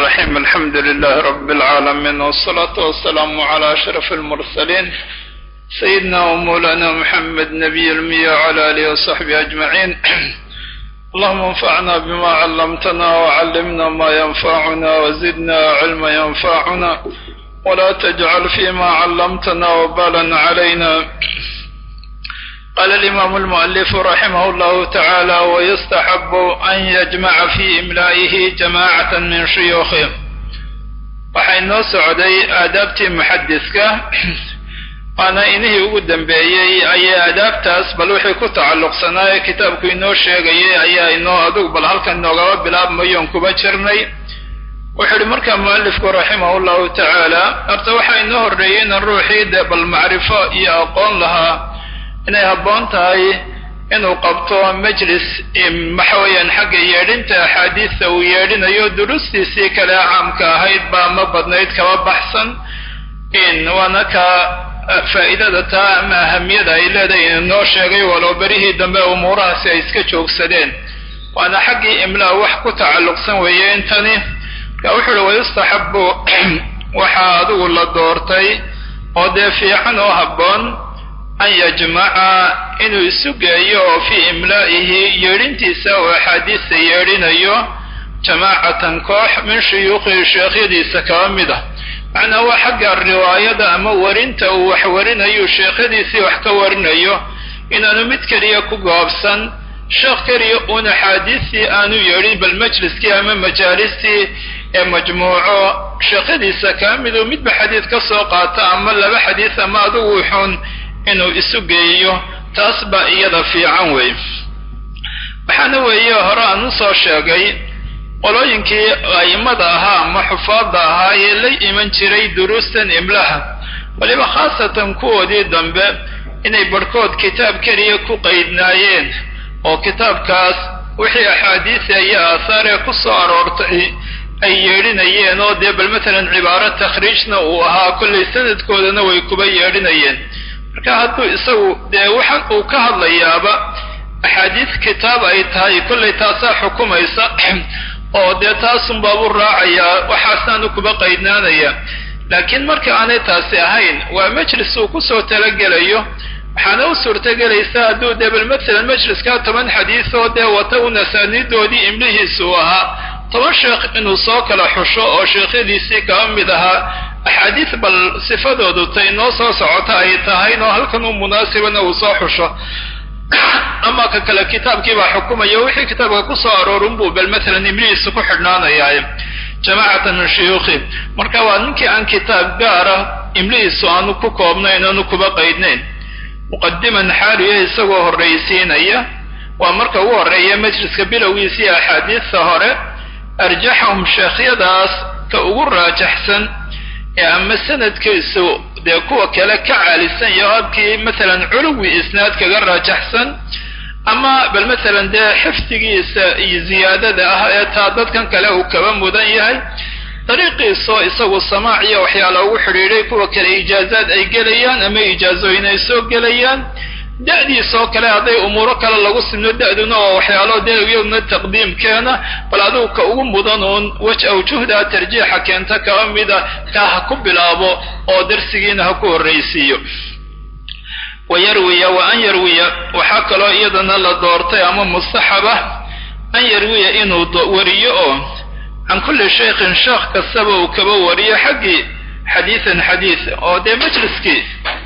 الرحيم الحمد لله رب العالمين والصلاة والسلام على أشرف المرسلين سيدنا ومولانا محمد نبي المية وعلى آله وصحبه أجمعين. اللهم انفعنا بما علمتنا وعلمنا ما ينفعنا وزدنا علما ينفعنا ولا تجعل فيما علمتنا وبالا علينا. قال الإمام المؤلف رحمه الله تعالى: ويستحب أن يجمع في إملائه جماعة من شيوخه. waxay noo socday aadaabtii muxadiska waana inihii ugu dambeeyey ayay aadaabtaas bal wixii ku tacalluqsanaaye kitaabku inoo sheegayay ayaa inoo adug bal halkan noogaba bilaabmayoon kuba jirnay. wuxuu ihi markaa mu'alifku raximahu llahu tacaala horta waxaa inoo horreeyey inan ruuxii dee bal macrifo iyo aqoon lahaa inay habboon tahay inuu qabto majlis waxa weeyaan xagga yeedhinta axaadiista uu yeedhinayo durustiisii kale caamka ahayd baa ma badnayd kaba baxsan waana ka faa'iidada taa ama ahamiyada ay leedahay inoo sheegay walow berihii dambe umuurahaasi ay iska joogsadeen waana xaggii imlaa wax ku tacalluqsan weeye intani marka wuxuu uhi wayustaxabu waxaa adigu la doortay oo dee fiican oo habboon an yajmaca inuu isu geeyo oo fii imlaa'ihi yeedhintiisa oo axaadiista yeedhinayo jamaacatan koox min shuyuuqihi sheekhyadiisa kaba mid ah. macnaa waa xagga riwaayada ama warinta uu wax warinayo sheekhyadiisii wax ka warinayo inaanu mid keliya ku goobsan sheekh keliya uun axaadiistii aanu yeedhin bal majliskii ama majaalistii ee majmuuco sheekhyadiisa kaba miduu midba xadiid ka soo qaato ama laba xadiis ama adugu wuxuun inuu isu geeyo taas baa iyada fiican wey. waxaana weeye hore aan usoo sheegay qolooyinkii a'immada ahaa ama xufaadda ahaa ee la iman jiray duruustan imlaha waliba khaasatan kuwoodii dambe inay barhkood kitaab keliya ku qaydnaayeen oo kitaabkaas wixii axaadiisa iyo aahaaree ku soo aroortay ay yeedhinayeen oo dee bal matalan cibaaro takhriijna uu ahaa kollay sanadkoodana way kuba yeedhinayeen. marka hadduu isagu dee waxan uu ka hadlayaaba axaadiis kitaab ay tahay kollay taasaa xukumaysa oo dee taasunbaabu raacayaa waxaasaanu kuba qaydnaanaya. laakiin marka aanay taasi ahayn waa majlis uu kusoo talagelayo waxaana u suurtagelaysaa hadduu dee bal matalan majliskaa 10 xadiis oo dee wata un asaaniidoodii imlihiisu ahaa 10 sheekh inuu soo kala xusho oo sheekhyadiisii kaba mid ahaa axaadiis bal sifadoodu tay noo soo socota ay tahay noo halkan u munaasibana uu soo xusho ama ka kale kitaabkii baa xukumaya wixii kitaabka ku soo aroorun buu bal matalan imlihiisu ku xidhnaanayaa jamaacatan min shuyuukhi. marka waa ninkii aan kitaab gaara imlihiisu aanu ku koobnayn aanu kuba qaydnayn muqadiman xaaliya isagoo horraysiinaya waa marka ugu horreeya majliska bilowgiisii axaadiista hore arjaxahum sheekhyadaas ka ugu raajaxsan ee ama sanadkiisu dee kuwa kale ka caalisan iyo habkii matalan culuwi isnaad kaga raajaxsan ama bal matalan dee xifdigiisa iyo ziyaadada ah ee taa dadkan kale uu kaba mudan yahay dariiqiisoo isagu samaac iyo waxyaala ugu xidhiidhay kuwa kale ijaazaad ay gelayaan ama ijaazooyin ay soo gelayaan da'diisoo kale hadday umuuro kale lagu simno da'duna oo waxyaalo dee iyaduna taqdiimkeena bal adigu ka ugu mudan uun awjuhda tarjiixa keenta kaba mida kaa ha ku bilaabo oo darsigiina ha ku horraysiiyo. wayarwiya wa an yarwiya waxaa kaloo iyadana la doortay ama mustaxaba an yarwiya inuu wariyo oo can kulli shaykhin sheekh kastaba uu kaba wariyo xaggii xadiisan xadiis oo dee majliskii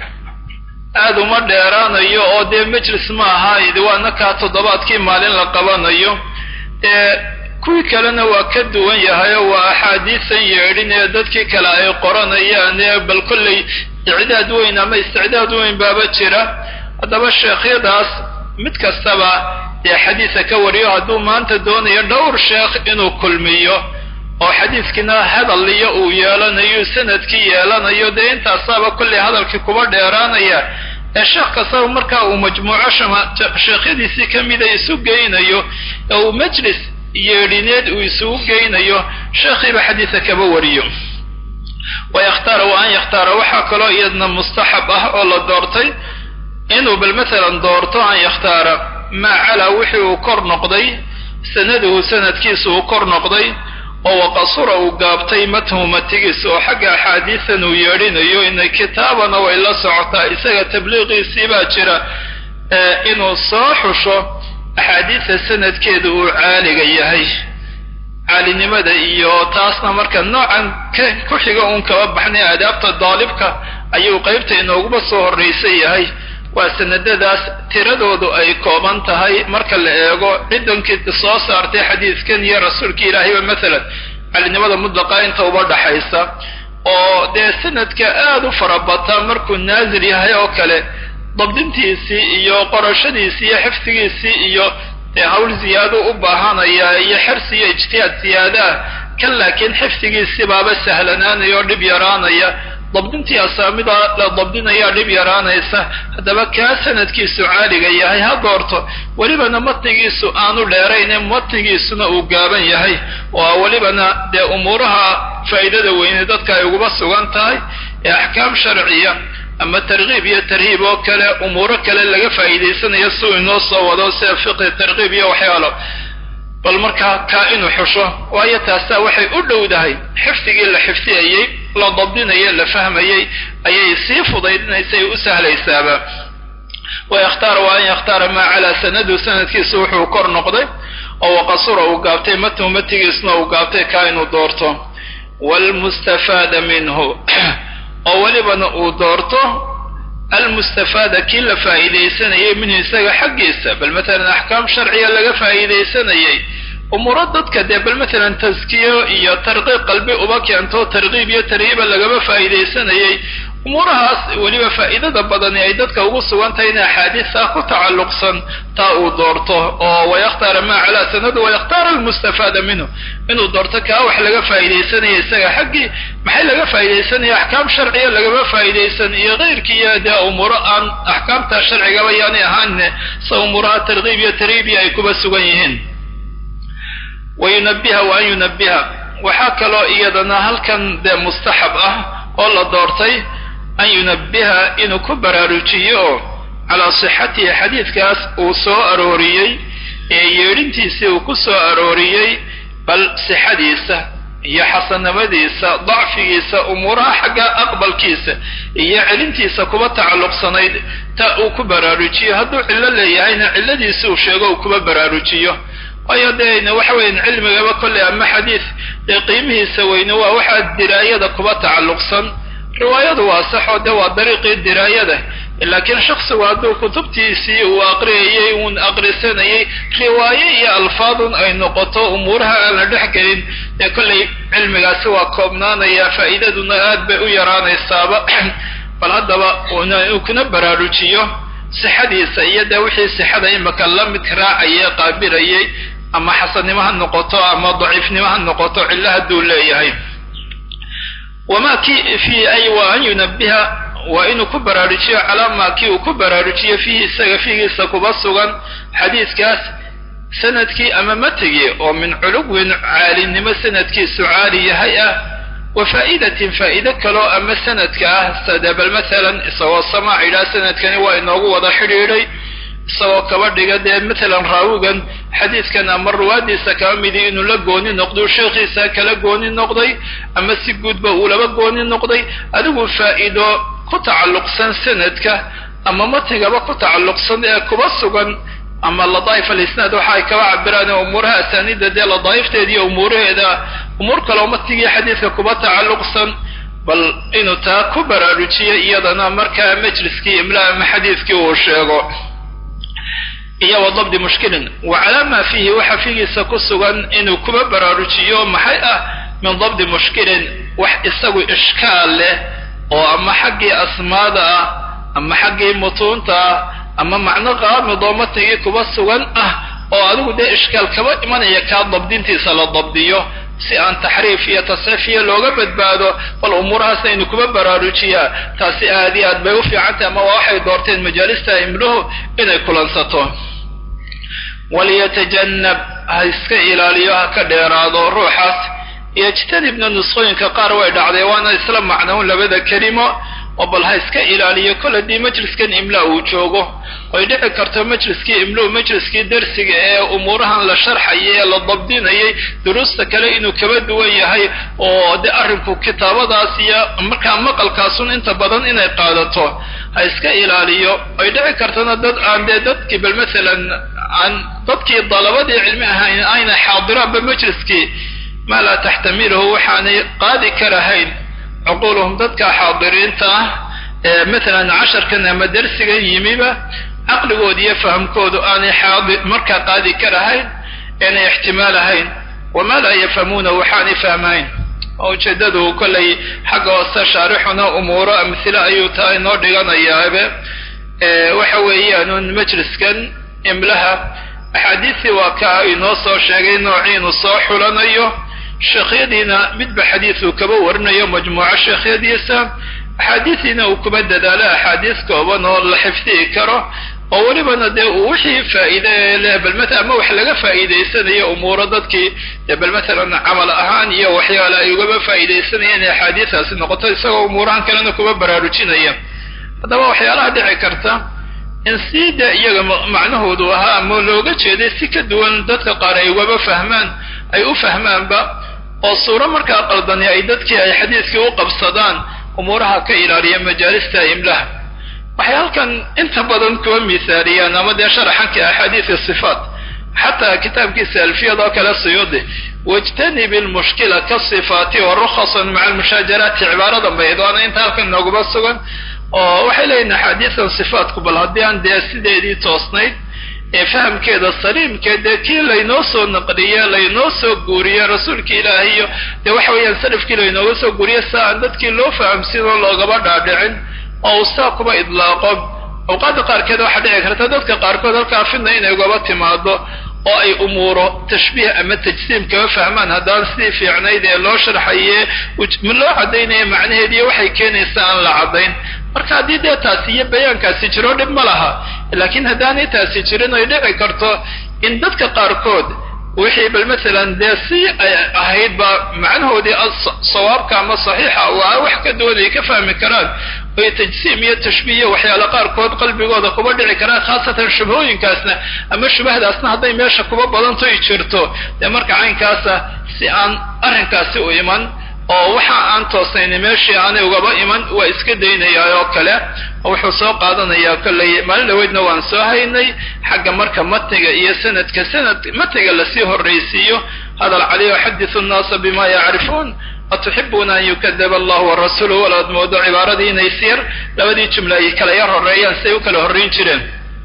aad uma dheeraanayo oo dee majlis ma aha waana kaa toddobaadkii maalin la qabanayo kuwii kalena waa ka duwan yahayo waa axaadiisan yeedhin ee dadkii kale ay qoranayaan bal kollay icdaad weyn ama isticdaad weyn baaba jira. haddaba sheekhyadaas mid kastaba dee xadiisa ka wariyo hadduu maanta doonayo dhowr sheekh inuu kulmiyo oo xadiiskiina hadal iyo uu yeelanayo sanadkii yeelanayo dee intaasaaba kollay hadalkii kuba dheeraanaya ee sheekh kastaba markaa uu majmuuco sheekhyadiisii ka mida isu geynayo ee uu majlis yeedhineed uu isugu geynayo sheekhiiba xadiisa kaba wariyo. wayakhtaara wa an yakhtaara waxaa kaloo iyadna mustaxab ah oo la doortay inuu bal matalan doorto an yakhtaara maa calaa wixii uu kor noqday sanaduhu sanadkiisu uu kor noqday oo waqasura uu gaabtay matnu matigiisa oo xagga axaadiisan uu yeedhinayo inay kitaabana way la socotaa isaga tabliiqiisii baa jira inuu soo xusho axaadiisa sanadkeedu uu caaliga yahay caalinimada iyo taasna marka noocan ku xiga uun kaba baxnay aadaabta daalibka ayuu qaybta inooguba soo horraysan yahay waa sanadadaas tiradoodu ay kooban tahay marka la eego ciidankii soo saartay xadiiskan iyo rasuulka ilaahayba maalan caalinimada mudlaqa inta uba dhaxaysa oo dee sanadka aad u farabata markuu naazil yahay oo kale dabdintiisii iyo qorashadiisii iyo xifdigiisii iyo hawl ziyaado u baahanaya iyo xirsi iyo ijtihaad ziyaadaah kan laakiin xifdigiisii baaba sahlanaanaya oo dhib yaraanaya dabdintii asaamida la dabdinaya dhib yaraanaysa haddaba kaa sanadkiisu caaliga yahay ha doorto welibana matnigiisu aanu dheerayne matnigiisuna uu gaaban yahay oo welibana dee umuuraha faa'iidada weyne dadka ay uguba sugan tahay ee axkaam sharciya ama targhiib iyo tarhiib oo kale umuuro kale laga faa'iidaysanayo si uu inoo soo wado sida fiqhi targhiib iyo waxyaalo bal markaa kaa inuu xusho waayo taasaa waxay u dhowdahay xifdigii la xifdiyayey la dabdinayay la fahmayey ayay sii fudaydinaysay u sahlaysaaba wayakhtaara wa an yakhtaara maa calaa sanadu sanadkiisa wuxuu kor noqday oo waqasura uu gaabtay matnu matigiisna uu gaabtay kaa inuu doorto waalmustafaada minhu oo welibana uu doorto almustafaada kii la faa'iidaysanayay minhu isaga xaggiisa bal maalan axkaam sharciya laga faa'iidaysanayay umuuro dadka dee bal maalan taskiyo iyo tarqiiq qalbi uba keento targhiib iyo tarhiiba lagaba faa'iidaysanayay umuurahaas weliba faa'iidada badani ay dadka ugu sugan tahay in axaadiisa ku tacalluqsan taa uu doorto oo wayakhtaara maa calaa sanadu wayakhtaara almustafaada minhu inuu doorto kaa wax laga faa'iidaysanaya isaga xaggii maxay laga faa'iidaysanaya axkaam sharciya lagama faa'iidaysan iyo keyrkii iyo dee umuuro aan axkaamta sharcigaba yaanay ahaanne sa umuuraha targhiib iyo tarhiibi ay kuba sugan yihiin wayunabiha wa an yunabiha waxaa kaloo iyadana halkan dee mustaxab ah oo la doortay an yunabiha inuu ku baraarujiyo oo calaa sixatihi xadiidkaas uu soo arooriyey ee yeedhintiisii uu ku soo arooriyey bal sixadiisa iyo xasanimadiisa dacfigiisa umuuraha xagga aqbalkiisa iyo celintiisa kuba tacalluqsanayd ta uu ku baraarujiyo hadduu cillo leeyahayna cilladiisi uu sheego uu kuba baraarujiyo waayo dee waxa weyan cilmigaba kolley ama xadiis dee qiimihiisa weyne waa waxaa diraayada kuba tacalluqsan riwaayadu waa saxoo dee waa dariiqii diraayada laakiin shaksigu hadduu kutubtiisii uu aqriyayey uun aqrisanayay riwaaye iyo alfaadun ay noqoto umuuraha aan la dhex gelin dee kolley cilmigaasi waa koobnaanaya faa'iidaduna aad bay u yaraanaysaaba bal haddaba uu kuna baraarujiyo sixadiisa iyo dee wixii sixada imaka la mid raacayay qaabilayay ama xasannimo ha noqoto ama daciifnimo ha noqoto cillo hadduu leeyahay wamaa kii fii ay wa an yunabiha waa inuu ku baraarujiyo calaa maa kii uu ku baraarujiyo fiihi isaga fiigiisa kuba sugan xadiiskaas sanadkii ama matigii oo min culuwin caalinimo sanadkiisu caali yahay ah wa faa'idatin faa'ido kaloo ama sanadka ah sade bal maalan isagoo samaac idhaa sanadkani waa inoogu wada xidhiidhay isagoo kaba dhiga dee maalan raawigan xadiidkan ama ruwaadiisa kaba midii inuu la gooni noqdo sheekhiisa kala gooni noqday ama si guudba uu laba gooni noqday adigu faa'iido ku tacalluqsan sanadka ama matigaba ku tacalluqsan ee kuba sugan ama ladaa'if alisnaad waxa ay kaba cabiraan umuuraha asaaniidda dee ladaa'ifteeda iyo umuuraheeda umuur kaloo matigii xadiidka kuba tacalluqsan bal inuu taa ku baraarujiyo iyadana markaa majliskii imlaa ama xadiidkii uu sheego iyo wa dabdi mushkilin wa calaa maa fiihi waxa fiigiisa ku sugan inuu kuba baraarujiyo maxay ah min dabdi mushkilin wax isagu ishkaal leh oo ama xaggii asmaada ah ama xaggii mutuunta ah ama macno qaamid oo matigii kuba sugan ah oo adigu dee ishkaal kaba imanaya kaa dabdintiisa la dabdiyo si aan taxriif iyo tasxiif iyo looga badbaado bal umuurahaasna inuu kuba baraarujiyaa taasi aad iyo aad bay u fiicantahy ama waa waxay doorteen majaalista imluhu inay kulansato waliyatajanab ha iska ilaaliyo ha ka dheeraado ruuxaas yajtanibna nusqooyinka qaar way dhacday waana isla macnoon labada kelimo oo bal ha iska ilaaliyo kol haddii majliskan imla uu joogo oy dhici karto majliskii imlo majliskii darsiga ee umuurahan la sharxayay ee la dabdinayay duruusta kale inuu kaba duwan yahay oo de arrinku kitaabadaas iyo markaa maqalkaasun inta badan inay qaadato ha iska ilaaliyo oy dhici kartona dad aan dee dadkii bal maalan aan dadkii dalabadii cilmi ahayn ayna xaadiraanba majliskii maa laa taxtamiluhu waxaanay qaadi karahayn cuquuluhum dadka xaadiriinta ah ee maalan casharkan ama darsigan yimiba caqligooda iyo fahamkoodu aanay markaa qaadi karahayn aanay ixtimaalahayn wamaa laa yafhamuuna waxaanay fahmayn oo ujeedadu kollay xagga hoose shaarixuna umuuro amhila ayuu taa inoo dhiganayaabe waxa weeyaan majliskan imlaha axaadiistii waa ka inoo soo sheegay noociinu soo xulanayo sheekhyadiina midba xadiisuu kaba warinayo majmuuco sheekhyadiisa axaadiisiina uu kuba dadaalo axaadiis kooban oo la xifdihi karo oo welibana dee uu wixii faa'iide leh bal matalan ama wax laga faa'iidaysanayo umuuro dadkii dee bal matalan camal ahaan iyo waxyaale ay ugaba faa'iidaysanayeen inay axaadiisaasi noqoto isagoo umuurahan kalena kuba baraarujinaya haddaba waxyaalaha dhici karta in sii dee iyaga macnahoodu ahaa ama looga jeeday si ka duwan dadka qaar ay ugaba fahmaan ay u fahmaanba oo suuro markaa qaldani ay dadkii ay xadiiskii u qabsadaan umuuraha ka ilaaliya majaalista imlaha waxay halkan inta badan kuwa miisaaliyaan ama dee sharaxanka axaadiis sifaat xataa kitaabkiisa alfiyad oo kale suyuudi wajtanib ilmushkila kasifaati warukhasan maca almushaajaraati cibaaradan bayd waana inta halkan nooguba sugan oo waxay leeyihin axaadiisan sifaatku bal haddii aan dee sideedii toosnayd ee fahamkeeda saliimkeed dee kii laynoo soo naqliye laynoo soo guuriye rasuulka ilaahi iyo dee waxa weeyaan salafkii laynooga soo guuriye si aan dadkii loo fahamsin oo loogaba dhaadhicin oo saa kuba idlaaqo awqaadda qaarkeed waxaa dhici karta dadka qaarkood halkaa fidna inay ugaba timaado oo ay umuuro tashbiih ama tajsiim kaba fahmaan haddaan sidii fiicnayd ee loo sharxaye loo caddaynaya macnaheediiyo waxay keenaysa aan la caddayn marka haddii dee taasi iyo bayaankaasi jiro dhib ma laha laakiin haddaanay taasi jirin ay dhici karto in dadka qaarkood wixii bal maalan dee si ay ahayd ba macnahoodii sawaabka ama saxiixa waa wax ka duwan ay ka fahmi karaan oy tajsiim iyo tashbiih iyo waxyaala qaarkood qalbigooda kuba dhici karaan khaasatan shubhooyinkaasna ama shubahdaasna hadday meesha kuba badanto ay jirto dee marka caynkaasa si aan arrinkaasi u iman oo waxa aan toosnayni meeshii aanay ugaba iman waa iska daynayaa oo kale wuxuu soo qaadanayaa kollay maalin dhaweydna waan soo haynay xagga marka matniga iyo sanadka matniga lasii horraysiiyo hadal cali yuxadisu nnaasa bima yacrifuun atuxibuuna an yukadaba allahu warasuuluhu walaad moodo cibaaradii inay siyar labadii jumla ay kala yar horreeyaan siay u kala horrayn jireen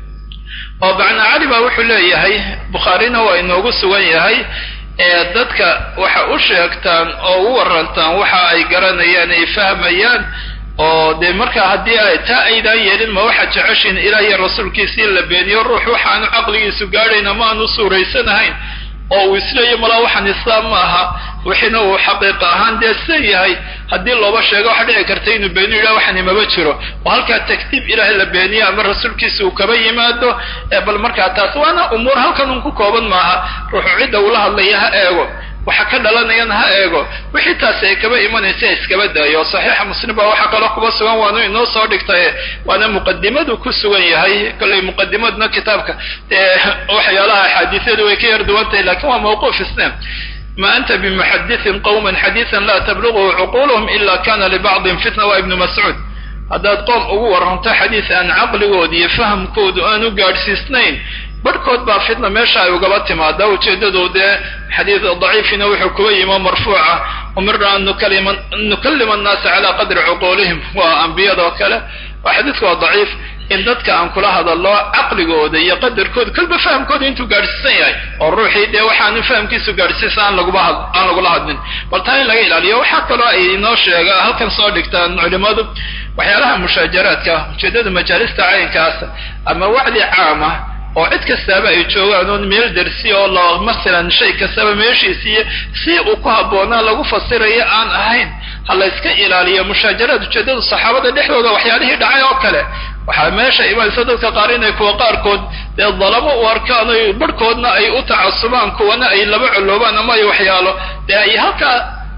oo bacna cali baa wuxuu leeyahay bukhaarina waa inoogu sugan yahay dadka waxa u sheegtaan oo u warantaan waxa ay garanayaan ay fahmayaan oo dee markaa haddii ay taa aydaan yeelin ma waxaad jeceshiin ilaah iyo rasuulkiisii la beeniyo ruux waxaanu caqligiisu gaadhayn ama aanu suuraysanahayn oo uu isleeya malaa waxaan islaam ma aha wixina uu xaqiiqa ahaan dee sida yahay haddii looba sheego waxa dhici karta inuu beeniyo yidhaha waxan imaba jiro oo halkaa takdiib ilaahay la beeniyo ama rasuulkiisa uu kaba yimaado bal markaa taas waana umuur halkan un ku kooban maaha ruuxu cidda ula hadlaya ha eego waxa ka dhalanayana ha eego wixii taasi ay kaba imanaysa iskaba daayo saxiixa muslim baa waxa kaloo kuba sugan waanu inoo soo dhigtay waana muqadimadu ku sugan yahay kollay muqadimadna kitaabka waxyaalaha axaadiisyadu way ka yar duwan tahay laakiin waa mawquuf islam ma anta bimuxadithin qawman xadiisan laa tablughu cuquluhum ila kana libacdin fitna waa ibnu mascuud haddaad qoom ugu waranto xadiis aan caqligooda iyo fahamkoodu aan u gaadhsiisnayn barhkood baa fitna meesha ay ugaba timaada ujeeddadu dee xadiis daciifina wuxuu kuba yimo marfuuca umirna an nukallima annaasa calaa qadri cuquulihim waa ambiyada oo kale waa xadiisku waa daciif in dadka aan kula hadallo caqligooda iyo qadarkooda kolba fahamkooda intuu gaadhsiisan yahay oo ruuxii dee waxaanu fahamkiisu gaadhsiisa aan lagula hadlin bal taa in laga ilaaliyo waxaa kaloo ay inoo sheega halkan soo dhigtaan culimadu waxyaalaha mushaajaraadka ujeeddada majaalista caynkaasa ama wacdi caama oo cid kastaaba ay joogaan oon meel dersi oo masalan shay kastaba meeshiisiiyo si uu ku habboonaa lagu fasirayo aan ahayn ha la iska ilaaliyo mushaajaraad ujeeddada saxaabada dhexdooda waxyaalihii dhacay oo kale waxaa meesha imanaysa dadka qaar inay kuwa qaarkood dee dalamo u arkaan oy barhkoodna ay u tacasubaan kuwana ay laba coloobaan ama ay waxyaalo dee ay halkaa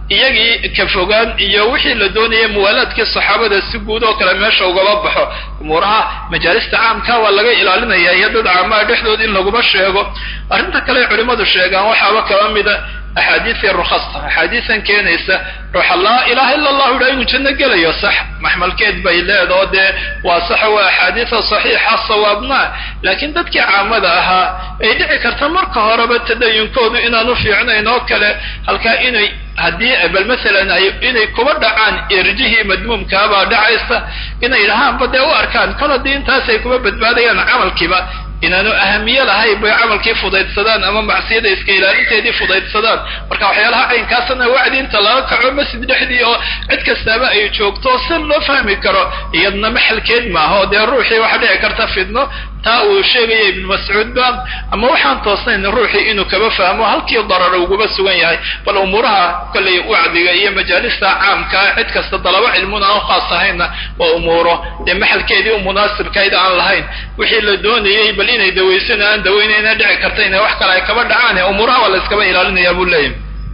iyagii ka fogaan iyo wixii la doonayay muwaalaadkii saxaabada si guud oo kale meesha ugaba baxo umuuraha majaalista caamka waa laga ilaalinaya iyo dad caamaha dhexdood in laguma sheego arrinta kale culimadu sheegaan waxaaba kaba mida axaadiisii rukhasta axaadiisan keenaysa ruuxa laa ilaaha illa allahu idhaa inuu janno gelayo sax maxmalkeed bay leedoo dee waa saxa waa axaadiisa saxiixa sawaabna laakiin dadkii caamada ahaa ay dhici karta marka horeba tadayunkoodu inaanu fiicnayn oo kale halkaa inay haddii bal masalan inay kuba dhacaan irjihii madmuumkaabaa dhacaysa inay dhahaanba dee u arkaan kol haddii intaasay kuba badbaadayaan camalkiiba inaanu ahamiye lahayn bay camalkii fudaydsadaan ama macsiyada iska ilaalinteedii fudaydsadaan marka waxyaalaha caynkaasna wacdi inta laga kaco masjid dhexdii oo cid kastaaba ay joogto si loo fahmi karo iyadna maxalkeed maaha oo dee ruuxii waxa dhici karta fidno taa uu sheegaya ibnu mascuud ba ama waxaan toosnayn ruuxii inuu kaba fahmo halkii darar uguba sugan yahay bal umuuraha kolley wacdiga iyo majaalista caamka cid kasta dalabo cilmuna aan khaas ahayna waa umuuro dee maxalkeedii u munaasibkayd aan lahayn wixii la doonayay bal inay dawaysana aan dawaynayna dhici karta inay wax kale ay kaba dhacaan umuuraha waa la iskaba ilaalinayaa buu leeyahay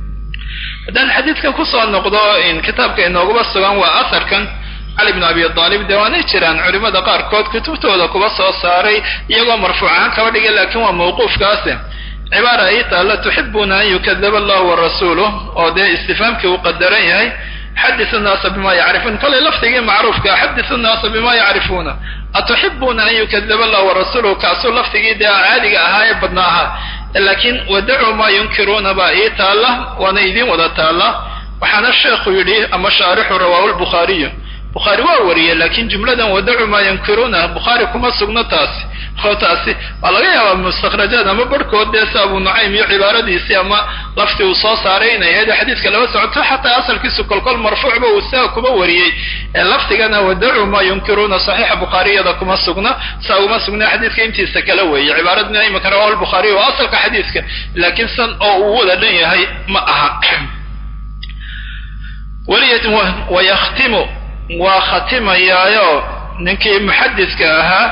haddaan xadiidkan kusoo noqdo kitaabka inooguba sugan waa asarkan cali bn abi aalib dee waanay jiraan culimada qaarkood kutubtooda kuba soo saaray iyagoo marfuuc ahaan kaba dhigay laakiin waa mawquufkaasi cibaara ay taalla tuxibuna an yukadaba allahu warasuuluh oo dee istifaamkii uu qadaran yahay xadisu nnaasa bima yacrifuun kolay lafdigii macruufka xadisu nnaasa bima yacrifuuna atuxibuna an yukadaba allahu warasuuluhu kaasuu lafdigii dee caadiga ahaa ee badna ahaa laakiin wadacuu maa yunkiruuna baa ii taalla waana idiin wada taalla waxaana sheekhu yidhi ama shaarixu rawaahu lbukhaariyu bukhaari waa wariyey laakiin jumladan wadacu maa yunkiruuna bukhaari kuma sugno taasi oo taasi waa laga yaabaa mustakhrajaad ama barhkood dee si abu nucaym iyo cibaaradiisii ama laftii uu soo saaray inay ahayd xadiiska laba socoto xataa asalkiisu kolkol marfuucba uu saa kuma wariyey ee lafdigana wadacu maa yunkiruuna saxiixa bukhaariyada kuma sugna saa uma sugna xadiiska intiisa kala weeye cibaaradna imika rawahu lbukhaariy waa asalka xadiiska laakiin san oo uu wada dhan yahay ma aha wayaktimu waa khatimayaayo ninkii muxadiska ahaa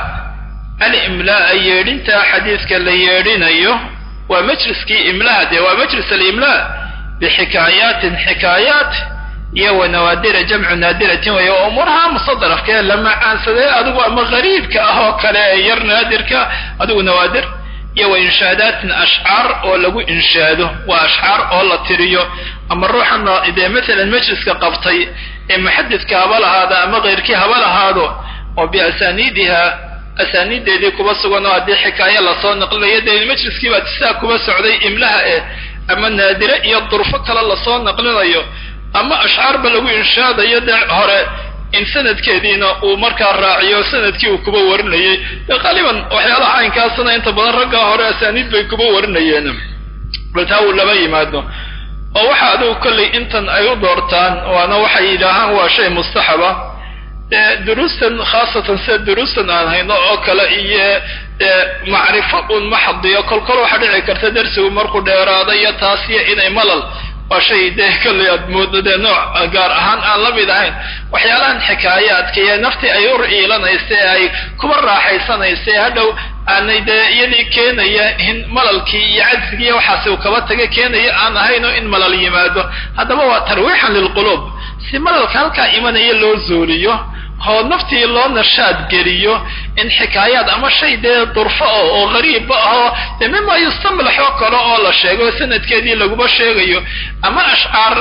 alimlaa'a yeedhinta xadiiska la yeedhinayo waa majliskii imlaha dee waa majlis alimlaa bixikaayaatin xikaayaat iyo wanawaadira jamcu naadiratin way oo umuraha musadarafkee la macaansadee adigu ama gariibka ah oo kale ee yar naadirka adigu nawaadir iyo wa inshaadaatin ashcaar oo lagu inshaado waa ashcaar oo la tiriyo ama ruuxana dee maalan majliska qabtay ee muxadidka haba lahaada ama keyrkii haba lahaado oo biasaniidiha asaaniiddeedii kuba sugan oo haddii xikaayo lasoo naqlinayo dee majliskii baa tisaa kuba socday imlaha ama naadire iyo durfo kale lasoo naqlinayo ama ashcaarba lagu inshaadayo dee hore in sanadkeediina uu markaa raaciyo sanadkii uu kuba warinayay qaaliban waxyaalaha caynkaasna inta badan raggaa hore asaaniid bay kuba warinayeen bal taa uu laba yimaado oo waxa adigu kolley intan ay u doortaan waana waxay yidhaahaan waa shay mustaxaba duruustan khaasatan sida duruustan aan hayno oo kale iyo macrifo un maxadiyo kolkol waxaa dhici karta darsigu markuu dheeraada iyo taasiyo inay malal waa shay dee kolley aad moodo dee nooc gaar ahaan aan la mid ahayn waxyaalahan xikaayaadka iyo naftii ay u iilanaysa ee ay kuba raaxaysanaysa hadhow aanay dee iyadii keenaya in malalkii iyo cajsigii iyo waxaasi uu kaba taga keenaya aan ahayno in malal yimaado haddaba waa tarwiixan lilquluub si malalka halkaa imanaya loo zooliyo oo naftii loo nashaad geliyo in xikaayaad ama shay dee durfo oo gariiba ahoo dee mima yustamlax oo kale oo la sheego sanadkeedii laguma sheegayo ama ashcaar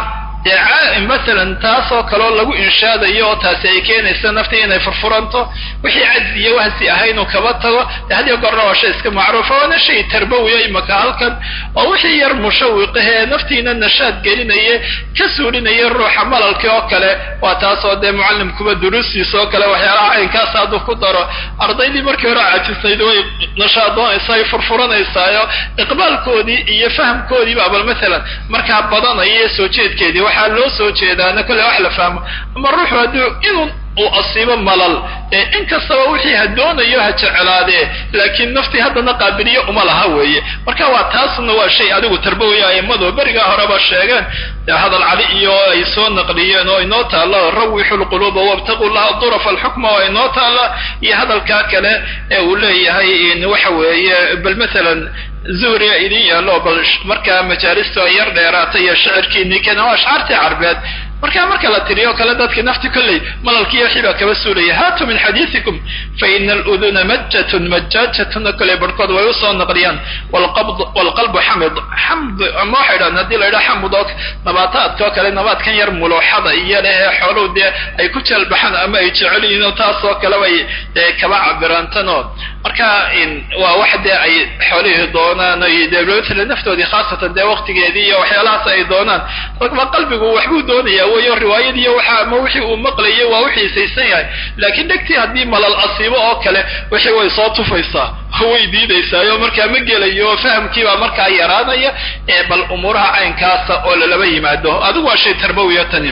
dee masalan taasoo kaleo lagu inshaadayo oo taasi ay keenaysa naftii inay furfuranto wixii cajzi iyo wahsi ahaynuu kaba tago dee hadiyo goorna waa shay iska macruufa waana shay tarbawiya imaka halkan oo wixii yar mushawiqahee naftiina nashaad gelinaye ka suulinaya ruuxa malalkii oo kale waa taasoo dee mucallimkuba duruustiisa oo kale waxyaalaha caynkaas hadduu ku daro ardaydii markii hore cajisnayd way nashaaddoonaysaa ay furfuranaysaayo iqbaalkoodii iyo fahamkoodiiba bal masalan markaa badanaya soo jeedkeedii waxaa loo soo jeedaana kolle wax la fahmo ama ruuxu hadduu inuu uu asiibo malal in kastaba wixii ha doonayo ha jecelaadee laakiin naftii haddana qaabiliyo uma laha weeye marka waa taasna waa shay adigu tarbawiya a'immadu berigaa horeba sheegeen hadal cali iyo ay soo naqliyeen oo inoo taalla rawixu lquluuba wabtaquu laha durafa alxukma oo inoo taalla iyo hadalkaa kale ee uu leeyahay waxa weeye bal masalan zuhriya idin yaalo bal markaa majaalistu ay yar dheeraatay iyo shicirkiinii kana waa ashcaartii carbeed marka la tiriyo kala dadka nafti kullay malalkiyo xiba kaba suulaya haatu min xadiisikum fa ina aluduna majjatun kale barkood way usoo naqliyaan walqalbu xamd ama waxay dhahaan haddii la yidhaha xamudoo nabaataadkoo kale nabaadkan yar mulooxada iyo leh xooluhu dee ay ku jeelbaxaan ama ay jecel yihiin taasoo kale bay kaba cabiraantanoo marka waa wax dee ay xoolihii doonaan ay dee naftoodii khaasatan dee waqtigeedii iyo waxyaalahaas ay doonaan qalbigu waxbuu doonaya wayo riwaayadiiyo waxa ama wixii uu maqlayay waa wixii saysan yahay laakiin dhegtii haddii malal asiibo oo kale wixii way soo tufaysaa way diidaysaa markaa ma gelayo fahamkii baa markaa yaraanaya bal umuuraha caynkaasa oo lalaba yimaado adigu waa shay tarbawiya tani